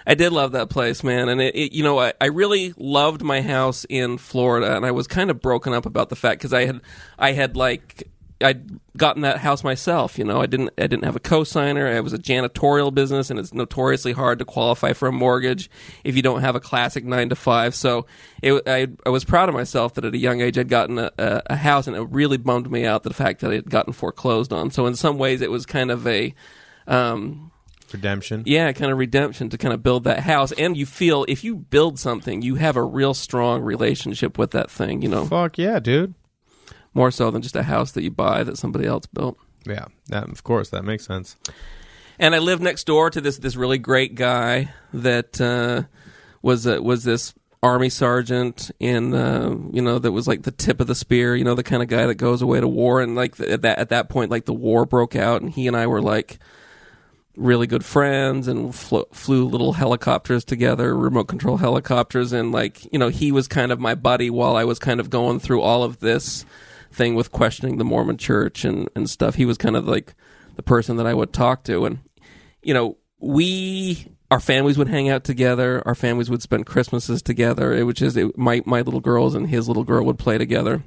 C: I did love that place, man. And, it, it, you know, I, I really loved my house in Florida, and I was kind of broken up about the fact because I had, I had like, I'd gotten that house myself. You know, I didn't, I didn't have a cosigner. It was a janitorial business, and it's notoriously hard to qualify for a mortgage if you don't have a classic nine to five. So, it, I, I was proud of myself that at a young age I'd gotten a, a, a house, and it really bummed me out the fact that it had gotten foreclosed on. So, in some ways, it was kind of a, um,
A: redemption.
C: Yeah, kind of redemption to kind of build that house. And you feel if you build something, you have a real strong relationship with that thing. You know,
A: Fuck yeah, dude.
C: more so than just a house that you buy that somebody else built.
A: Yeah, that, of course, that makes sense.
C: And I lived next door to this this really great guy that uh, was uh, was this army sergeant in uh, you know that was like the tip of the spear. You know, the kind of guy that goes away to war, and like the, at that at that point, like the war broke out, and he and I were like really good friends and flew, flew little helicopters together, remote control helicopters, and like you know he was kind of my buddy while I was kind of going through all of this thing with questioning the Mormon Church and, and stuff. He was kind of like the person that I would talk to. And, you know, we, our families would hang out together. Our families would spend Christmases together. It was just, it, my, my little girls and his little girl would play together.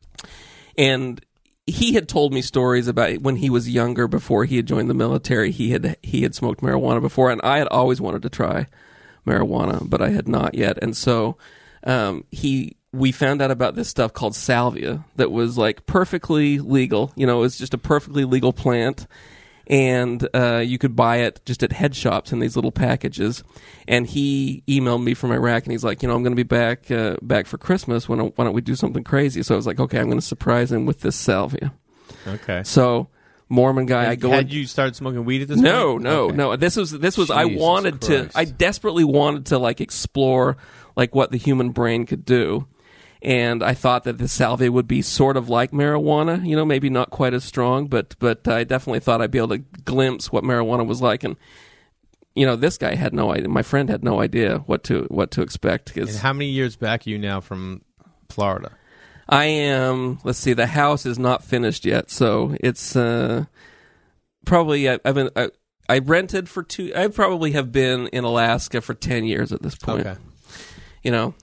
C: And he had told me stories about when he was younger, before he had joined the military, he had, he had smoked marijuana before. And I had always wanted to try marijuana, but I had not yet. And so, um, he, we found out about this stuff called salvia that was like perfectly legal. You know, it was just a perfectly legal plant, and uh, you could buy it just at head shops in these little packages. And he emailed me from Iraq, and he's like, you know, I'm going to be back uh, back for Christmas. Why don't, why don't we do something crazy? So I was like, okay, I'm going to surprise him with this salvia.
A: Okay.
C: So Mormon guy,
A: And
C: I go.
A: Had
C: in,
A: you started smoking weed at this
C: no,
A: point?
C: no,
A: Okay.
C: no. This was this was. I
D: Jesus
C: wanted
D: Christ.
C: to. I desperately wanted to like explore like what the human brain could do. And I thought that the salvia would be sort of like marijuana, you know, maybe not quite as strong, but but I definitely thought I'd be able to glimpse what marijuana was like. And you know, this guy had no idea. My friend had no idea what to what to expect.
A: And
C: Cause
A: how many years back are you now from Florida?
C: I am. Let's see, the house is not finished yet, so it's uh, probably I, I've been. I, I rented for two. I probably have been in Alaska for ten years at this point.
A: Okay.
C: You know.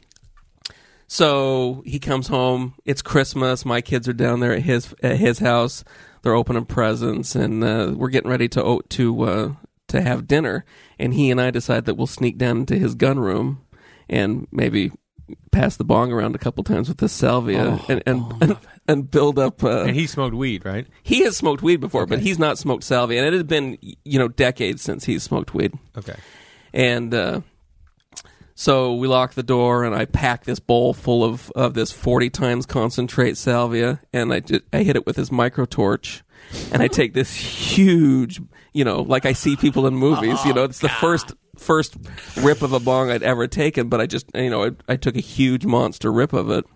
C: So he comes home. It's Christmas. My kids are down there at his at his house. They're opening presents, and uh, we're getting ready to to uh, to have dinner. And he and I decide that we'll sneak down into his gun room and maybe pass the bong around a couple times with this salvia
D: Oh,
C: and and,
D: oh,
C: and and build up. Uh,
A: And he smoked weed, right?
C: he has smoked weed before, but he's not smoked salvia, and it had been you know decades since he's smoked weed.
A: Okay.
C: And uh, so we lock the door, and I pack this bowl full of, of this forty times concentrate salvia, and I, just, I hit it with this micro torch, and I take this huge, you know, like I see people in movies,
A: Oh,
C: you know, it's the first first rip of a bong I'd ever taken, but I just, you know, I, I took a huge monster rip of it,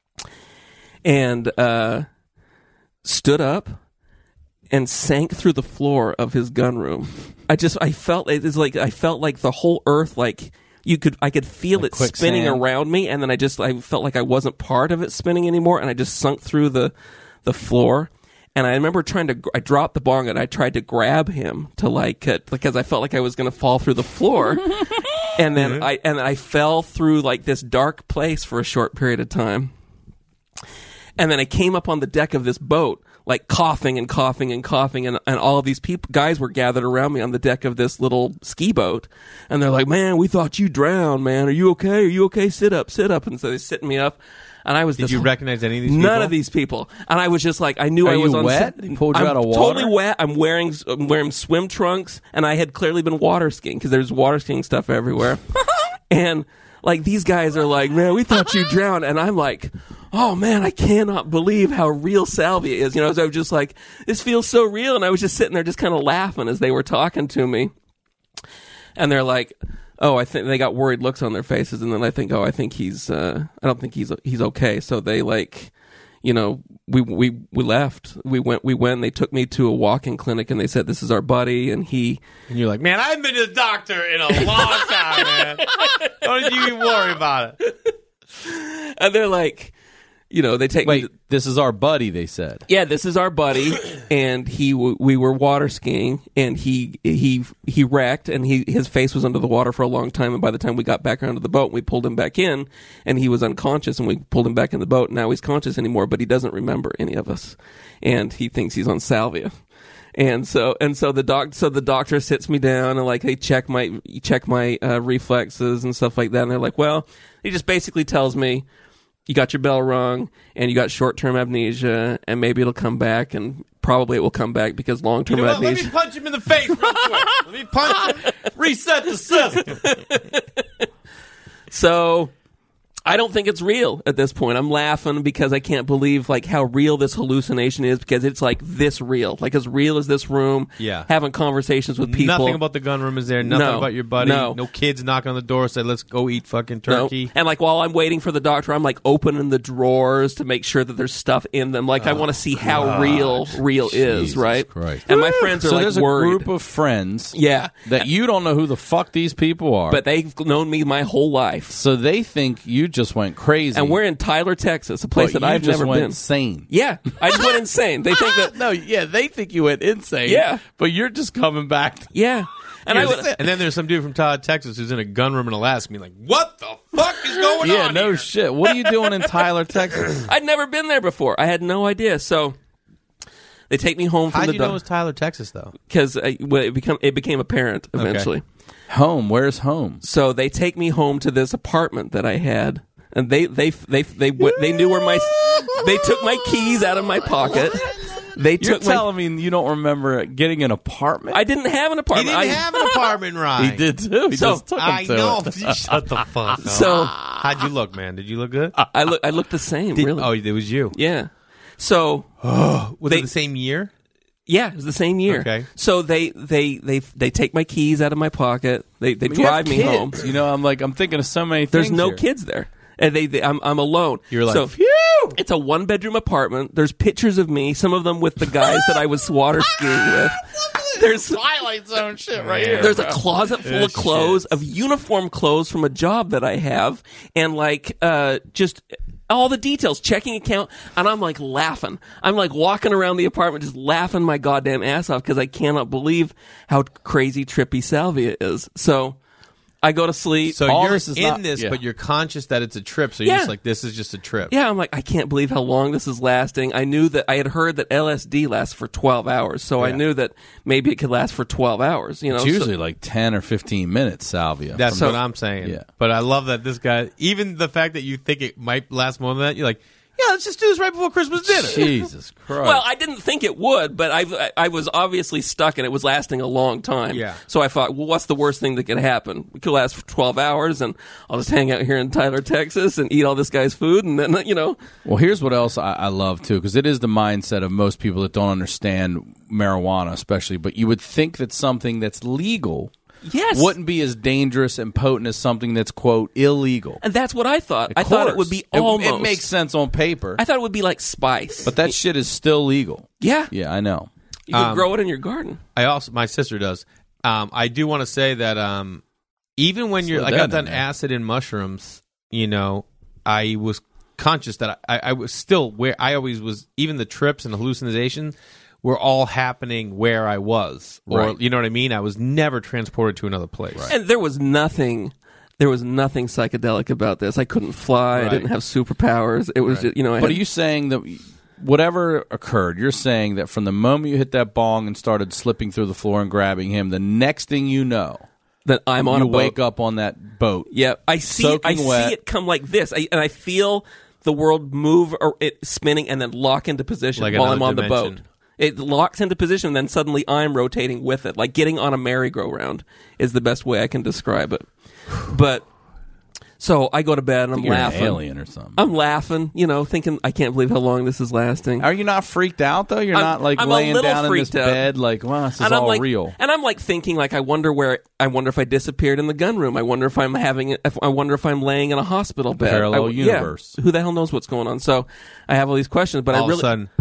C: and uh, stood up and sank through the floor of his gun room. I just, I felt, it was like, I felt like the whole earth, like, you could, I could feel
D: Like
C: it spinning
D: quicksand.
C: around me, and then I just, I felt like I wasn't part of it spinning anymore, and I just sunk through the, the floor. And I remember trying to, I dropped the bong, and I tried to grab him to like, uh, because I felt like I was going to fall through the floor. And then I, and I fell through like this dark place for a short period of time. And then I came up on the deck of this boat, like coughing and coughing and coughing, and, and all of these people, guys were gathered around me on the deck of this little ski boat, and they're like, "Man, we thought you drowned, man. Are you okay? Are you okay? Sit up, sit up." And so they sit me up, and I was.
A: Did
C: this,
A: you recognize any of these
C: None
A: people?
C: of these people, and I was just like, I knew
D: Are
C: I was
D: you
C: on
D: wet?
C: set.
D: He pulled you
C: I'm
D: out of water?
C: Totally wet. I'm wearing I'm wearing swim trunks, and I had clearly been water skiing because there's water skiing stuff everywhere, and. Like, these guys are like, "Man, we thought you drowned." And I'm like, "Oh, man, I cannot believe how real salvia is." You know, so I was just like, this feels so real. And I was just sitting there just kind of laughing as they were talking to me. And they're like, oh, I think they got worried looks on their faces. And then I think, oh, I think he's, uh, I don't think he's, he's okay. So they like, you know, we, we, we left. We went, we went, they took me to a walk-in clinic, and they said, "This is our buddy." And he,
A: And you're like, "Man, I haven't been to the doctor in a long time, man. Don't you even worry about it."
C: and they're like, you know, they take
D: Wait,
C: me to,
D: this is our buddy, they said.
C: yeah, this is our buddy, and he w- we were water skiing, and he he he wrecked, and he his face was under the water for a long time, and by the time we got back onto the boat, we pulled him back in, and he was unconscious, and we pulled him back in the boat, and now he's conscious anymore, but he doesn't remember any of us, and he thinks he's on salvia. And so and so the doc so the doctor sits me down and like they check my check my uh, reflexes and stuff like that, and they're like, well, he just basically tells me you got your bell rung and you got short term amnesia, and maybe it'll come back, and probably it will come back because long term
A: You know what?
C: amnesia.
A: Let me punch him in the face real quick. Let me punch him. Reset the system.
C: So I don't think it's real at this point. I'm laughing because I can't believe like how real this hallucination is, because it's like this real, like as real as this room.
A: Yeah.
C: Having conversations with people.
A: Nothing about the gun room is there. Nothing
C: No.
A: about your buddy.
C: No.
A: No kids knocking on the door say, let's go eat fucking
C: No.
A: turkey.
C: And like while I'm waiting for the doctor, I'm like opening the drawers to make sure that there's stuff in them. Like I want to see how real real is,
D: Jesus
C: right?
D: Christ.
C: And my friends are
D: So
C: like
D: there's
C: worried.
D: a group of friends
C: yeah,
D: that you don't know who the fuck these people are.
C: but they've known me my whole life.
D: so they think you just went crazy.
C: And we're in Tyler, Texas, a place
D: but
C: that
D: you
C: I've
D: just
C: never
D: went
C: been.
D: insane.
C: Yeah, I just went insane. They think that.
D: No, yeah, they think you went insane.
C: Yeah.
D: But you're just coming back.
C: Yeah, and I would.
A: And then there's some dude from Todd, Texas, who's in a gun room in Alaska, being like, "What the fuck is going
D: Yeah,
A: on?"
D: no
A: here?
D: shit. What are you doing in Tyler, Texas?
C: I'd never been there before. I had no idea. So they take me home from
A: How
C: the
A: do you know it was Tyler, Texas, though?
C: because well, it become it became apparent eventually.
D: Home. Where's home?
C: So they take me home to this apartment that I had, and they they they they they, they knew where my they took my keys out of my pocket. They
D: You're
C: took my.
D: telling me you don't remember getting an apartment?
C: I didn't have an
A: He
C: apartment.
A: didn't
C: I,
A: have an apartment, right?
D: He did too. He
C: So-
D: just took him
A: I
D: to
A: know.
D: it.
A: Shut the fuck up.
C: So
A: How'd you look, man? Did you look good?
C: I look I looked the same.
A: Did-
C: really?
A: Oh, it was you.
C: Yeah. So
A: Was
C: They-
A: it the same year?
C: yeah, it was the same year.
A: Okay.
C: So they they they they take my keys out of my pocket. They they
D: You
C: drive
D: have
C: me
D: kids.
C: home.
D: You know, I'm like, I'm thinking of so many
C: There's
D: things.
C: no
D: here.
C: kids there. And they, they I'm I'm alone.
A: You're like,
C: so,
A: phew!
C: It's a one bedroom apartment. There's pictures of me, some of them with the guys that I was water skiing with. There's
D: Twilight Zone shit right here.
C: There's a closet full of
A: This
C: clothes,
A: shit.
C: of uniform clothes from a job that I have, and like uh, just all the details, checking account, and I'm like laughing. I'm like walking around the apartment just laughing my goddamn ass off because I cannot believe how crazy trippy salvia is. So I go to sleep.
A: So
D: All
A: you're
D: this is
A: in
D: not-
A: this,
D: yeah.
A: but you're conscious that it's a trip. So you're
C: Yeah.
A: just like, this is just a trip.
C: Yeah, I'm like, I can't believe how long this is lasting. I knew that I had heard that L S D lasts for twelve hours, so I
A: Yeah.
C: knew that maybe it could last for twelve hours. You know,
D: It's
C: So-
D: usually like ten or fifteen minutes, salvia.
A: That's
D: From-
A: what I'm saying.
D: Yeah.
A: But I love that this guy, even the fact that you think it might last more than that, you're like, yeah, let's just do this right before Christmas dinner.
D: Jesus Christ.
C: Well, I didn't think it would, but I I was obviously stuck, and it was lasting a long time.
A: Yeah.
C: So I thought, well, what's the worst thing that could happen? It could last for twelve hours, and I'll just hang out here in Tyler, Texas, and eat all this guy's food, and then you know.
D: Well, here's what else I, I love too, because it is the mindset of most people that don't understand marijuana, especially. But you would think that something that's legal
C: Yes.
D: wouldn't be as dangerous and potent as something that's quote illegal.
C: And that's what I thought. I
D: Of
C: thought it
D: course.
C: would be
D: It-
C: almost.
D: It, makes sense on paper,
C: I thought it would be like spice.
D: but that shit is still legal.
C: yeah,
D: Yeah, I know.
C: you could
A: Um,
C: grow it in your garden.
A: I also, my sister does. Um, I do want to say that um, even when you're,
D: Slow
A: I
D: down
A: got
D: in
A: done
D: there.
A: acid and mushrooms, you know, I was conscious that I, I was still where I always was, even the trips and the hallucinations were all happening where I was. Or,
D: Right.
A: you know what I mean? I was never transported to another place.
C: And there was nothing. There was nothing psychedelic about this. I couldn't fly. I
A: Right.
C: didn't have superpowers. It was
A: Right.
C: just, you know. I
D: But
C: had,
D: are you saying that whatever occurred, you're saying that from the moment you hit that bong and started slipping through the floor and grabbing him, the next thing you know,
C: that I'm on
D: you
C: a boat.
D: wake up on that boat.
C: Yeah, I see. It, I
D: soaking wet.
C: see it come like this, I, and I feel the world move or it spinning and then lock into position
A: Like
C: while I'm
A: another
C: on the
A: dimension.
C: boat. It locks into position, and then suddenly I'm rotating with it, like getting on a merry-go-round is the best way I can describe it. But so I go to bed and I'm
D: You're
C: laughing.
D: an alien or something.
C: I'm laughing, you know, thinking I can't believe how long this is lasting.
D: Are you not freaked out though? You're
C: I'm-
D: not like
C: I'm a
D: laying
C: little
D: down in this
C: freaked out.
D: bed like, well, this is
C: and I'm
D: all
C: like,
D: real.
C: and I'm like thinking, like, I wonder where, I wonder if I disappeared in the gun room. I wonder if I'm having, if, I wonder if I'm laying in a hospital bed.
D: Parallel
C: I-
D: universe.
C: Yeah, who the hell knows what's going on? So I have all these questions, but
A: All
C: I really,
A: of a sudden,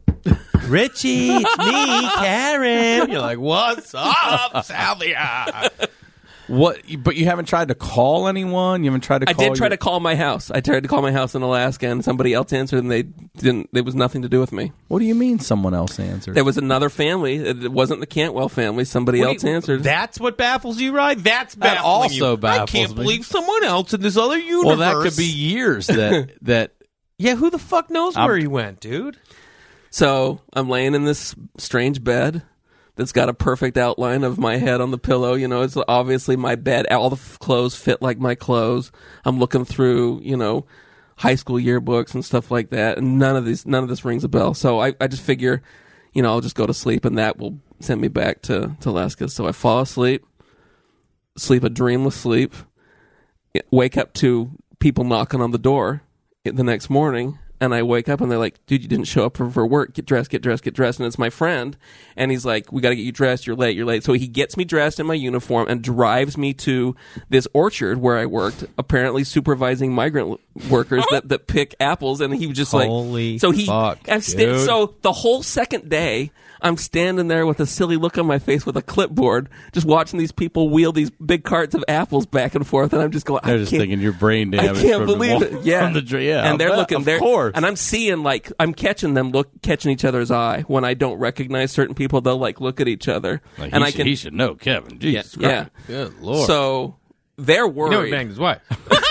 A: Richie, it's me, Karen. You're like, what's up, Salvia?
D: What? But you haven't tried to call anyone. You haven't tried to.
C: I
D: call
C: did try
D: your...
C: to call my house. I tried to call my house in Alaska, and somebody else answered, and they didn't. There was nothing to do with me.
D: What do you mean? Someone else answered?
C: There was another family. It wasn't the Cantwell family. Somebody
A: What do
C: else
A: you-
C: answered.
A: That's what baffles you, right? That's
D: That
A: baffling
D: also
A: you.
D: baffles
A: I can't
D: me.
A: believe someone else in this other universe.
D: well, that could be years. That that.
A: Yeah, who the fuck knows
D: I'm-
A: where he went, dude?
C: So I'm laying in this strange bed that's got a perfect outline of my head on the pillow. You know, it's obviously my bed. All the f- clothes fit like my clothes. I'm looking through, you know, high school yearbooks and stuff like that, and none of these, none of this rings a bell. So I, I just figure, you know, I'll just go to sleep, and that will send me back to, to Alaska. So I fall asleep, sleep a dreamless sleep, wake up to people knocking on the door the next morning. And I wake up and they're like, dude, you didn't show up for, for work. Get dressed, get dressed, get dressed. And it's my friend. And he's like, we got to get you dressed. You're late, you're late. So he gets me dressed in my uniform and drives me to this orchard where I worked, apparently supervising migrant workers that, that pick apples. And he was just
A: Holy
C: like, so he,
A: fuck,
C: I'm sta-
A: dude.
C: so the whole second day, I'm standing there with a silly look on my face with a clipboard, just watching these people wheel these big carts of apples back and forth. And I'm just going,
D: They're
C: I
D: just
C: can't,
D: thinking you're brain
C: I
D: damaged.
C: can't
D: from
C: believe
D: the,
C: it. Yeah,
D: from the dr- yeah,
C: and they're
D: I bet,
C: looking.
D: Of
C: They're,
D: course.
C: and I'm seeing like I'm catching them look catching each other's eye when I don't recognize certain people. They'll like look at each other,
D: Like,
C: and
D: he
C: I
D: should,
C: can.
D: he should know, Kevin. Jesus
C: yeah.
D: Christ.
A: Good lord.
C: So they're
A: you know he
C: worried.
A: banged his wife.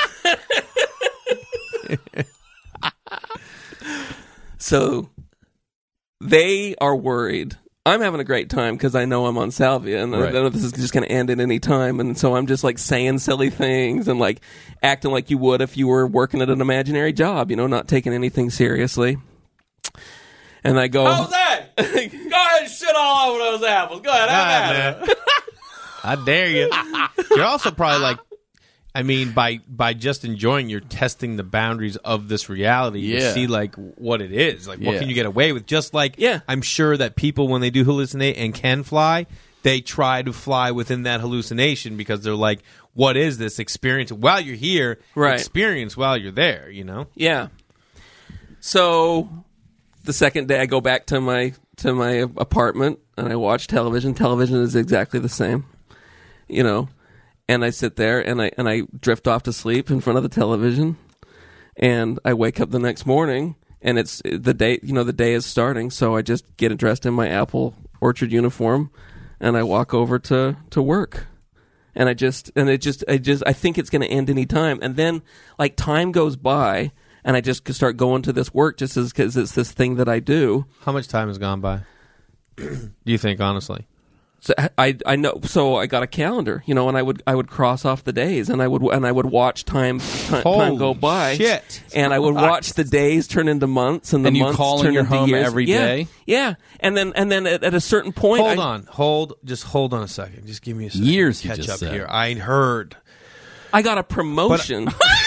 C: So they are worried. I'm having a great time because I know I'm on Salvia, and
D: Right.
C: I know this is just going to end at any time. And so I'm just like saying silly things and like acting like you would if you were working at an imaginary job, you know, not taking anything seriously. And I go,
E: Jose, go ahead and shit all over those apples. Go ahead, have at it.
A: I dare you. You're also probably like, I mean, by by just enjoying, you're testing the boundaries of this reality to
D: Yeah.
A: see like what it is. Like, what
D: Yeah.
A: can you get away with? Just like,
C: Yeah.
A: I'm sure that people, when they do hallucinate and can fly, they try to fly within that hallucination because they're like, what is this experience while you're here?
C: Right.
A: Experience while you're there. You know.
C: yeah. So the second day I go back to my to my apartment and I watch television. Television is exactly the same, you know. And I sit there and I and I drift off to sleep in front of the television, and I wake up the next morning and it's the day. You know, the day is starting, so I just get dressed in my apple orchard uniform, and I walk over to to work. And I just and it just I just I think it's going to end any time. And then like time goes by, and I just start going to this work just as because it's this thing that I do.
A: How much time has gone by? Do you think, honestly?
C: So I I know. So I got a calendar, you know, and I would I would cross off the days, and I would and I would watch time time, time go
A: Holy
C: by,
A: shit.
C: and I would watch the days turn into months, and the
D: And you
C: months
D: calling
C: turn
D: your
C: into
D: home
C: years.
D: every
C: yeah,
D: day?
C: Yeah, and then and then at, at a certain point,
A: Hold
C: I,
A: on, hold, just hold on a second. Just give me a second.
D: Years, you
A: Catch
D: just
A: up
D: said.
A: here. I heard.
C: I got a promotion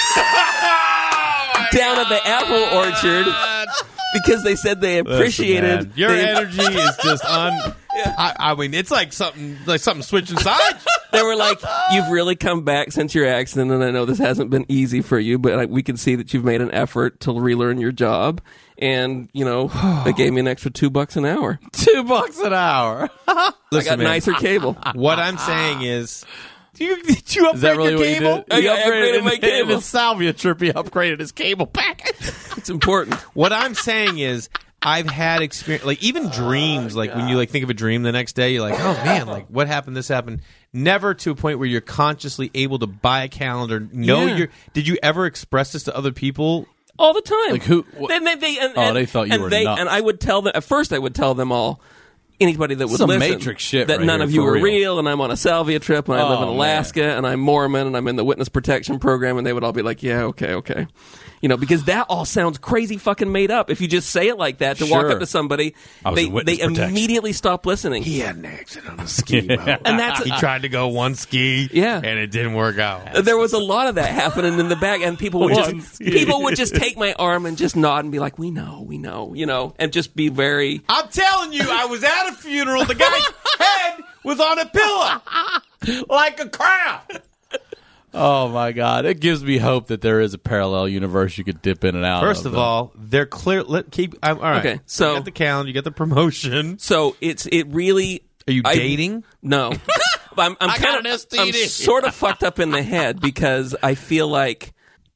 C: down at the apple orchard because they said they appreciated
A: Listen, man, your
C: they,
A: energy is just un. I, I mean, it's like something, like something switching sides.
C: They were like, "You've really come back since your accident, and I know this hasn't been easy for you, but like, we can see that you've made an effort to relearn your job." And you know, they gave me an extra two bucks an hour.
D: Two bucks an hour.
C: I
A: Listen,
C: got
A: man,
C: nicer cable.
A: What I'm saying is, do you, did you upgrade
D: Is that really
A: your
D: what he
A: cable?
D: did?
C: I
D: He
C: upgraded my
D: in-
C: cable.
D: In his salvia trip, he upgraded his cable package.
C: It's important.
A: What I'm saying is, I've had experience, like even dreams, like when you like think of a dream the next day, you're like, oh man, like what happened? This happened. Never to a point where you're consciously able to buy a calendar. Know
C: Yeah.
A: your. Did you ever express this to other people?
C: All the time.
D: Like who- wh-
C: Then they, they, and,
D: Oh,
C: and-
D: they thought you
C: and
D: were
C: they,
D: nuts.
C: And I would tell them, at first I would tell them all, anybody that would
D: Some
C: listen,
D: Matrix shit
C: that
D: right
C: none
D: here,
C: of you
D: for
C: are
D: real.
C: real, and I'm on a salvia trip, and I live in
D: Oh,
C: Alaska, and I'm Mormon, and I'm in the witness protection program, and they would all be like, yeah, okay, okay. You know, because that all sounds crazy fucking made up. If you just say it like that to walk
D: Sure.
C: up to somebody,
D: I was
C: they,
D: in witness
C: they
D: protection.
C: immediately stop listening.
A: He had an accident on a ski boat,
C: And that's
A: he tried to go one ski,
C: Yeah.
A: and it didn't work out.
C: There was a lot of that happening in the back, and people would
D: One
C: just
D: ski.
C: people would just take my arm and just nod and be like, "We know, we know," you know, and just be very.
A: I'm telling you, I was at a funeral. The guy's head was on a pillow, like a crown.
D: Oh my God! It gives me hope that there is a parallel universe you could dip in and out.
A: First of
D: though.
A: all, they're clear. Let keep. I'm, all right.
C: Okay, so-
A: you got the calendar, you got the promotion.
C: So it's it really.
A: Are you
C: I-
A: dating?
C: No. I'm, I'm
E: I
C: kind
E: got an
C: of
E: S T D.
C: I'm sort of fucked up in the head because I feel like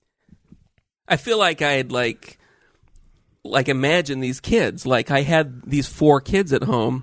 C: I feel like I had like like imagine these kids. Like I had these four kids at home.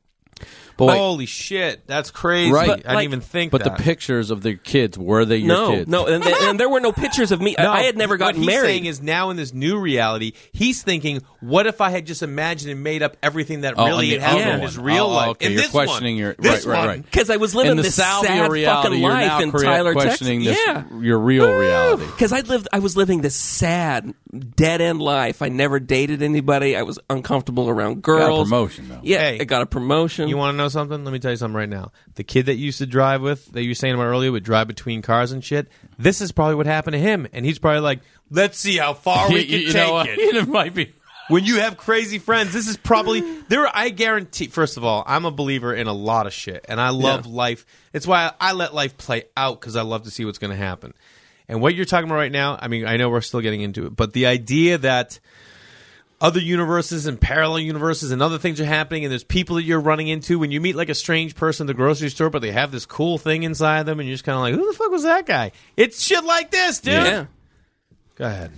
D: But
A: Holy shit, that's crazy.
D: Right.
A: I
C: But,
A: didn't
C: like-
A: even think
D: but
A: that.
D: the pictures of the kids, were they your
C: No,
D: kids?
C: no, and, th- and there were no pictures of me.
A: No,
C: I, I had never gotten
A: what he's
C: married.
A: saying is now in this new reality, he's thinking, what if I had just imagined and made up everything that
D: Oh,
A: really
D: on
A: had
D: the
A: happened
C: other
A: in
C: one.
A: his real
D: Oh,
A: life?
D: okay,
A: In
D: you're
A: this
D: questioning
A: one,
D: your-
A: this
D: right, right,
A: one,
D: right.
C: Because I was living
D: in the
C: this
D: salvia
C: sad
D: reality,
C: fucking
D: you're
C: life
D: now
C: in
D: crea-
C: Tyler,
D: questioning
C: Texas.
D: this,
C: Yeah.
D: your real reality.
C: Because I lived, I was living this sad, dead end life. I never dated anybody. I was uncomfortable around girls.
D: Got a promotion, though.
C: Yeah,
A: Hey,
C: I got a promotion.
A: You want to know something? Let me tell you something right now. The kid that you used to drive with, that you were saying about earlier, would drive between cars and shit. This is probably what happened to him, and he's probably like, "Let's see how far we
D: You-
A: can
D: you
A: take
D: know what?
A: it."
D: It might be.
A: When you have crazy friends, this is probably there. I guarantee. First of all, I'm a believer in a lot of shit, and I love
C: Yeah.
A: life. It's why I, I let life play out because I love to see what's going to happen. And what you're talking about right now, I mean, I know we're still getting into it, but the idea that other universes and parallel universes and other things are happening, and there's people that you're running into when you meet like a strange person at the grocery store, but they have this cool thing inside them, and you're just kind of like, who the fuck was that guy? It's shit like this, dude.
C: yeah.
A: Go ahead.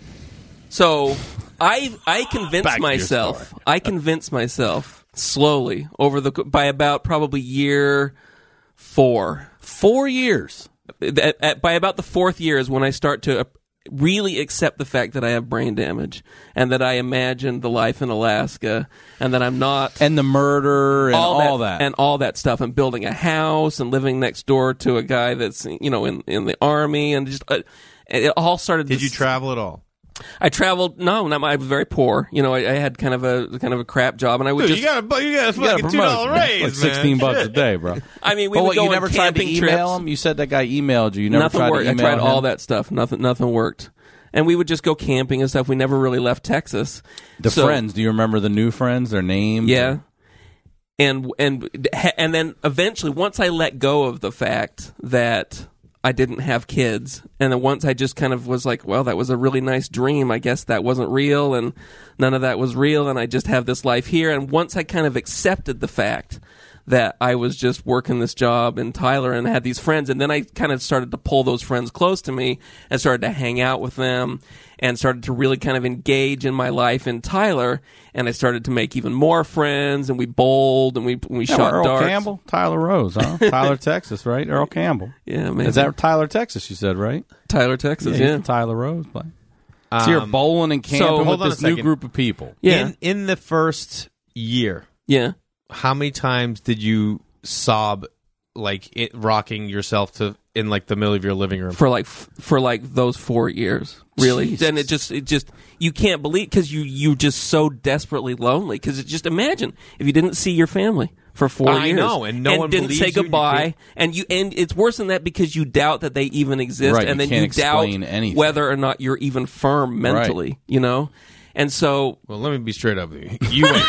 C: So I I convinced
D: Back to your
C: myself.
D: story.
C: I convinced myself slowly over the by about probably year four.
D: Four years.
C: At, at, by about the fourth year is when I start to uh, really accept the fact that I have brain damage and that I imagined the life in Alaska and that I'm not
D: And the murder and all, that.
C: and all that stuff and building a house and living next door to a guy that's you know in in the army and just uh, it all started.
A: Did
C: to
A: you
C: s-
A: travel at all?
C: I traveled. No, not my, I was very poor. You know, I, I had kind of a kind of a crap job, and I would
A: Dude,
C: just.
A: you got a you got a
D: You got a
A: fucking two dollar
D: promotion, man.
A: raise,
D: like sixteen
A: man.
D: bucks
A: Shit.
D: a day, bro.
C: I mean, we
D: But
C: would
D: what,
C: go
D: you
C: on
D: never tried to
C: camping
D: email
C: trips.
D: him? You said that guy emailed you. You never
C: Nothing
D: tried
C: worked.
D: to
C: I
D: email
C: tried all
D: him?
C: that stuff. Nothing. Nothing worked. And we would just go camping and stuff. We never really left Texas.
D: The
C: So-
D: friends. Do you remember the new friends? Their names?
C: Yeah. And and and then eventually, once I let go of the fact that I didn't have kids, and then once I just kind of was like, well, that was a really nice dream. I guess that wasn't real, and none of that was real, and I just have this life here. And once I kind of accepted the fact that I was just working this job in Tyler and had these friends, and then I kind of started to pull those friends close to me and started to hang out with them and started to really kind of engage in my life in Tyler, and I started to make even more friends, and we bowled and we we
D: Yeah,
C: shot
D: Earl
C: darts.
D: Campbell? Tyler Rose, huh? Tyler, Texas, right? Earl Campbell.
C: Yeah, man.
D: Is that Tyler, Texas, you said, right?
C: Tyler, Texas?
D: he's
C: Yeah.
D: the Tyler Rose play. So you're
A: Um,
D: bowling and camping
A: hold
D: with
A: on a
D: this new
A: second.
D: group of people.
C: Yeah.
A: In in the first year,
C: Yeah.
A: how many times did you sob like it, rocking yourself to in like the middle of your living room?
C: For like f- for like those four years, really.
D: Jesus.
C: Then it just it just you can't believe because you you just so desperately lonely because it just imagine if you didn't see your family for four
A: I
C: years.
A: know, and no one
C: didn't
A: believes
C: say
A: you, and you
C: goodbye,
A: can't-
C: and you and it's worse than that because you doubt that they even exist,
D: Right,
C: and
D: you
C: then
D: can't
C: you doubt
D: explain anything.
C: whether or not you're even firm mentally. You know, and so
A: Well, let me be straight up with you. You went,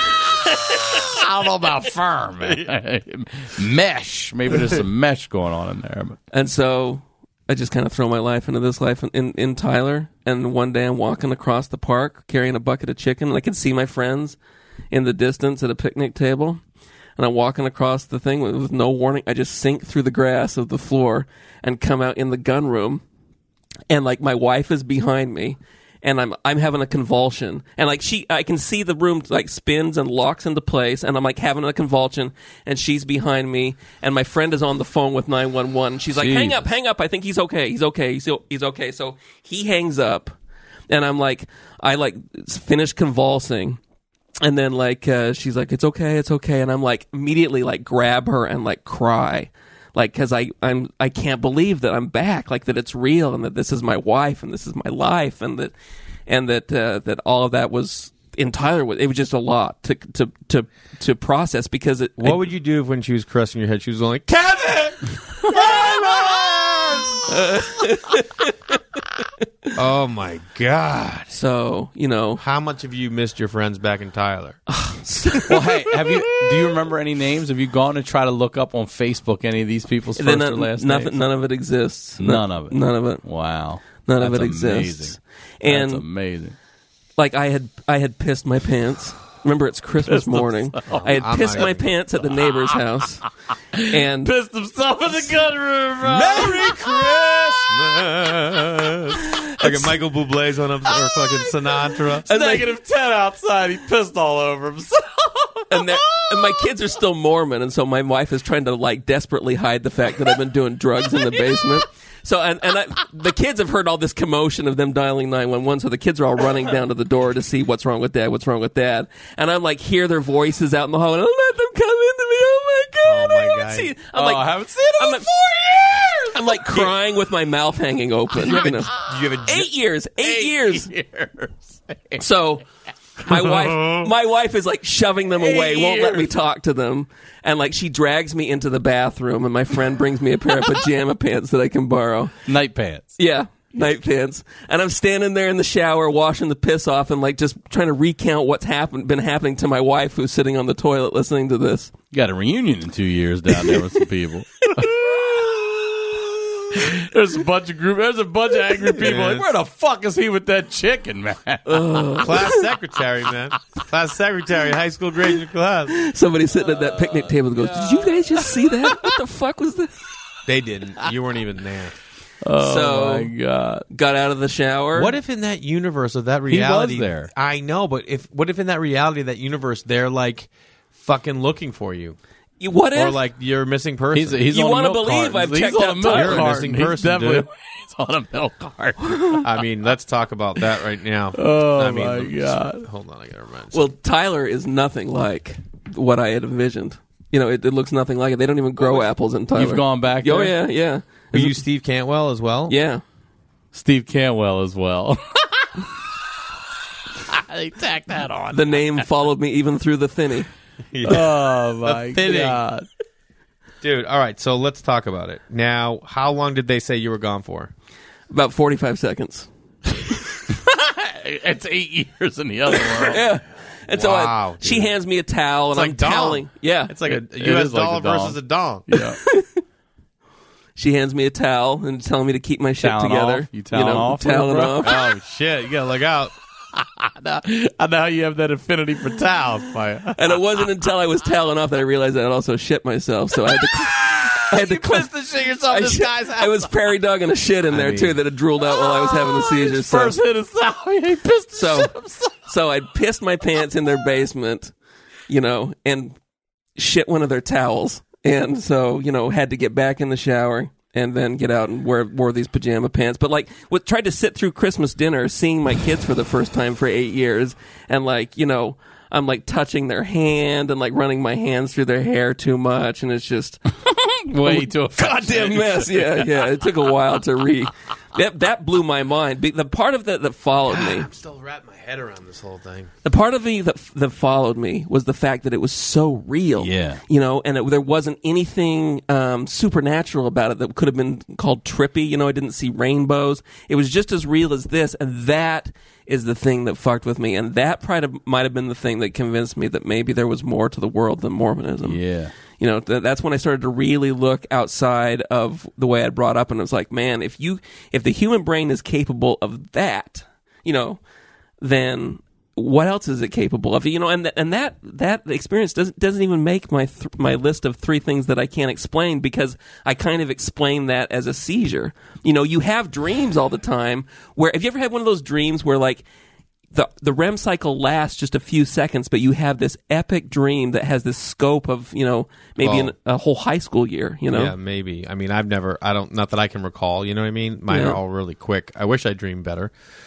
D: I don't know about firm, man. Mesh. Maybe there's some mesh going on in there. But
C: And so I just kind of throw my life into this life in, in, in Tyler. And one day I'm walking across the park carrying a bucket of chicken. And I can see my friends in the distance at a picnic table. And I'm walking across the thing with, with no warning. I just sink through the grass of the floor and come out in the gun room. And like my wife is behind me. And I'm I'm having a convulsion, and like she, I can see the room like spins and locks into place, and I'm like having a convulsion, and she's behind me, and my friend is on the phone with nine one one. She's like, "Hang up,
D: Jesus.
C: hang up. I think he's okay. He's okay. He's he's okay." So he hangs up, and I'm like, I like finish convulsing, and then like uh, she's like, "It's okay, it's okay," and I'm like immediately like grab her and like cry. Like, cause I, I'm, I can't believe that I'm back, like that it's real and that this is my wife and this is my life and that, and that, uh, that all of that was in Tyler. It was just a lot to, to, to, to process because it,
A: what
C: I-
A: would you do if when she was caressing your head, she was only like, Kevin? Oh my God.
C: so, you know,
A: How much have you missed your friends back in Tyler?
D: well, hey, have you? Do you remember any names? Have you gone to try to look up on Facebook any of these people's first
C: then
D: or
C: uh,
D: last
C: nothing,
D: names?
C: none of it exists.
D: None
C: No-
D: of it.
C: None of it.
D: Wow,
C: None of
D: That's
C: it exists.
D: amazing. That's
C: And
D: amazing.
C: like I had, I had pissed my pants Remember, it's Christmas morning. I had
A: I'm
C: pissed
A: not
C: my
A: gonna-
C: pants at the neighbor's house, and
D: Pissed himself in the gun room.
A: Merry Christmas. Like a Michael Bublé's on up or fucking Sinatra.
C: and, they-
D: Negative ten outside. He pissed all over himself.
C: and, they're- and my kids are still Mormon, and so my wife is trying to like desperately hide the fact that I've been doing drugs in the basement. So and and I, the kids have heard all this commotion of them dialing nine one one. So the kids are all running down to the door to see what's wrong with Dad, what's wrong with Dad. And I'm like, hear their voices out in the hall, and I let them come into me. Oh my god!
A: Oh, my
C: I haven't
A: God.
C: seen.
D: Oh,
C: I'm like,
D: I haven't seen him
C: I'm
D: in
C: like-
D: four years.
C: I'm like crying with my mouth hanging open. You know.
A: You have a
C: Eight years, eight,
D: Eight
C: years.
D: years.
C: So my wife, my wife is like shoving them away,
D: Eight
C: won't let me
D: years.
C: talk to them, and like she drags me into the bathroom, and my friend brings me a pair of pajama pants that I can borrow.
D: Night pants.
C: Yeah, night pants, and I'm standing there in the shower washing the piss off, and like just trying to recount what's happened, been happening to my wife, who's sitting on the toilet listening to this.
D: You got a reunion in two years down there with some people. There's a bunch of group. There's a bunch of angry people. Like, where the fuck is he with that chicken, man?
A: class secretary, man. Class secretary, high school grade class.
C: Somebody sitting at that picnic table that goes, "Did you guys just see that? What the fuck was this?"
A: They didn't. You weren't even there.
D: Oh
C: So-
D: my god!
C: Got out of the shower.
A: What if in that universe of that
D: was
A: reality,
D: there.
A: I know, but if what if in that reality, that universe, they're like fucking looking for you,
C: You- What if?
A: or like you're a missing person?
D: He's, he's
C: You
D: on a
C: wanna
D: milk
C: believe
D: carton.
C: I've
D: He's
C: checked
D: on
C: out
D: a milk
C: Tyler.
A: You're a
D: carton.
A: missing
D: He's
A: person,
D: definitely
A: dude.
D: he's on a milk cart.
A: I mean, let's talk about that right now.
D: Oh,
A: I mean,
D: my God.
A: Hold on, I gotta remind.
C: Well, Tyler is nothing like what I had envisioned. You know, it, it looks nothing like it. They don't even grow apples in Tyler.
D: You've gone back
C: Oh,
D: there?
C: yeah, yeah.
A: Are you Steve Cantwell as well?
C: Yeah.
D: Steve Cantwell as well. They tacked that on.
C: The name followed me even through the thinny.
D: Oh my
A: fitting.
D: god!
A: Dude, all right, so let's talk about it. Now, how long did they say you were gone for?
C: About forty-five seconds.
D: It's eight years in the other world.
C: Yeah. And so
A: Wow,
C: I, she
A: dude.
C: hands me a towel, and
A: It's like
C: I'm
A: dong.
C: toweling. Yeah.
A: It's like a
D: It- it
A: U S
D: is like
A: dollar
D: a dong.
A: versus a dong.
D: Yeah.
C: She hands me a towel and telling me to keep my shit
D: Toweling
C: together.
D: off? You toweling
C: know,
D: off,
C: Toweling
D: little bro?
C: off.
A: Oh, shit, you gotta look out.
D: I know you have that affinity for towels, Maya.
C: And it wasn't until I was toweling off that I realized I had also shit myself. So I had to. I had to close
A: the shit yourself
C: I, shit, I was Perry Doug and a shit in there
A: mean-
C: too that had drooled out while I was having the seizures. So,
D: First hit of salary, he pissed the
C: so,
D: shit himself.
C: so I pissed my pants in their basement, you know, and shit one of their towels, and so you know had to get back in the shower and then get out and wear wore these pajama pants. But like, what tried to sit through Christmas dinner, seeing my kids for the first time for eight years, and like you know. I'm like touching their hand and like running my hands through their hair too much, and it's just
D: Way too
C: goddamn mess. Yeah, yeah. It took a while to re. That that blew my mind. Be- The part of that that followed me,
A: I'm still wrapping my head around this whole thing.
C: the part of me that that followed me was the fact that it was so real.
D: Yeah.
C: you know, and it, there wasn't anything um, supernatural about it that could have been called trippy. You know, I didn't see rainbows. It was just as real as this, and that is the thing that fucked with me, and that probably might have been the thing that convinced me that maybe there was more to the world than Mormonism.
D: Yeah.
C: You know, th- that's when I started to really look outside of the way I'd brought up, and it was like, man, if you, if the human brain is capable of that, you know, then what else is it capable of? You know, and th- and that that experience doesn't doesn't even make my th- my list of three things that I can't explain, because I kind of explain that as a seizure. You know, you have dreams all the time. Where have you ever had one of those dreams where like the the R E M cycle lasts just a few seconds, but you have this epic dream that has this scope of, you know, maybe
A: Oh.
C: an, a whole high school year, you know?
A: Yeah, maybe. I mean, I've never, I don't, not that I can recall, you know what I mean? Mine
C: Yeah.
A: are all really quick. I wish I dreamed better.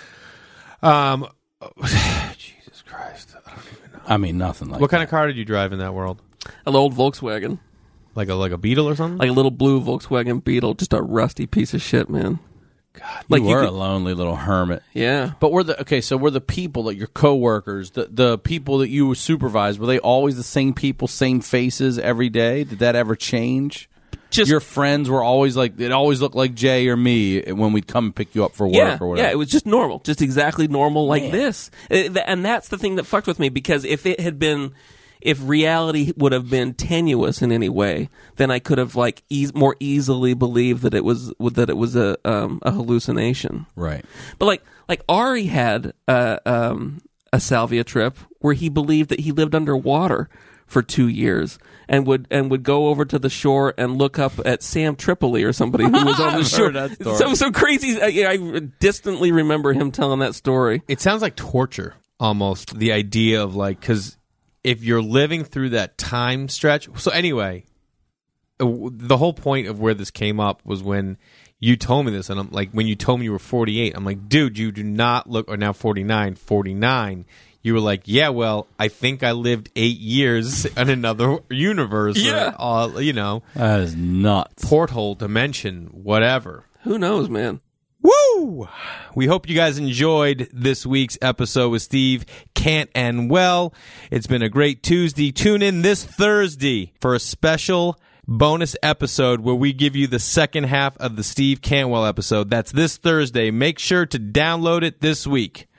A: Um, Jesus Christ. I don't even know.
D: I mean, nothing like
A: What kind of car did you drive in that world?
C: An old Volkswagen.
A: Like a, like a Beetle or something?
C: Like a little blue Volkswagen Beetle, just a rusty piece of shit, man.
D: God,
C: like
D: you
C: you
D: were
C: could-
D: a lonely little hermit.
C: Yeah.
D: But were the okay? So were the people, like your coworkers, the the people that you supervised, were they always the same people, same faces every day? Did that ever change?
C: Just
D: Your friends were always like, it always looked like Jay or me when we'd come and pick you up for work
C: yeah,
D: or whatever.
C: yeah, it was just normal, just exactly normal like this. Uh, th- And that's the thing that fucked with me, because if it had been, if reality would have been tenuous in any way, then I could have like eas more easily believed that it was that it was a um, a hallucination.
D: Right.
C: But like like Ari had uh, um, a salvia trip where he believed that he lived underwater for two years and would and would go over to the shore and look up at Sam Tripoli or somebody who was on the
D: I've
C: shore.
D: heard that story.
C: So so crazy. I, I distantly remember him telling that story.
A: It sounds like torture almost. The idea of like, because if you're living through that time stretch. So anyway, the whole point of where this came up was when you told me this, and I'm like, when you told me you were forty-eight, I'm like, dude, you do not look, or now forty-nine, forty-nine. You were like, yeah, well, I think I lived eight years in another universe.
C: Yeah.
A: Or, uh, you know,
D: That is nuts.
A: porthole, dimension, whatever.
C: Who knows, man?
A: Woo! We hope you guys enjoyed this week's episode with Steve Cantwell. It's been a great Tuesday. Tune in this Thursday for a special bonus episode where we give you the second half of the Steve Cantwell episode. That's this Thursday. Make sure to download it this week.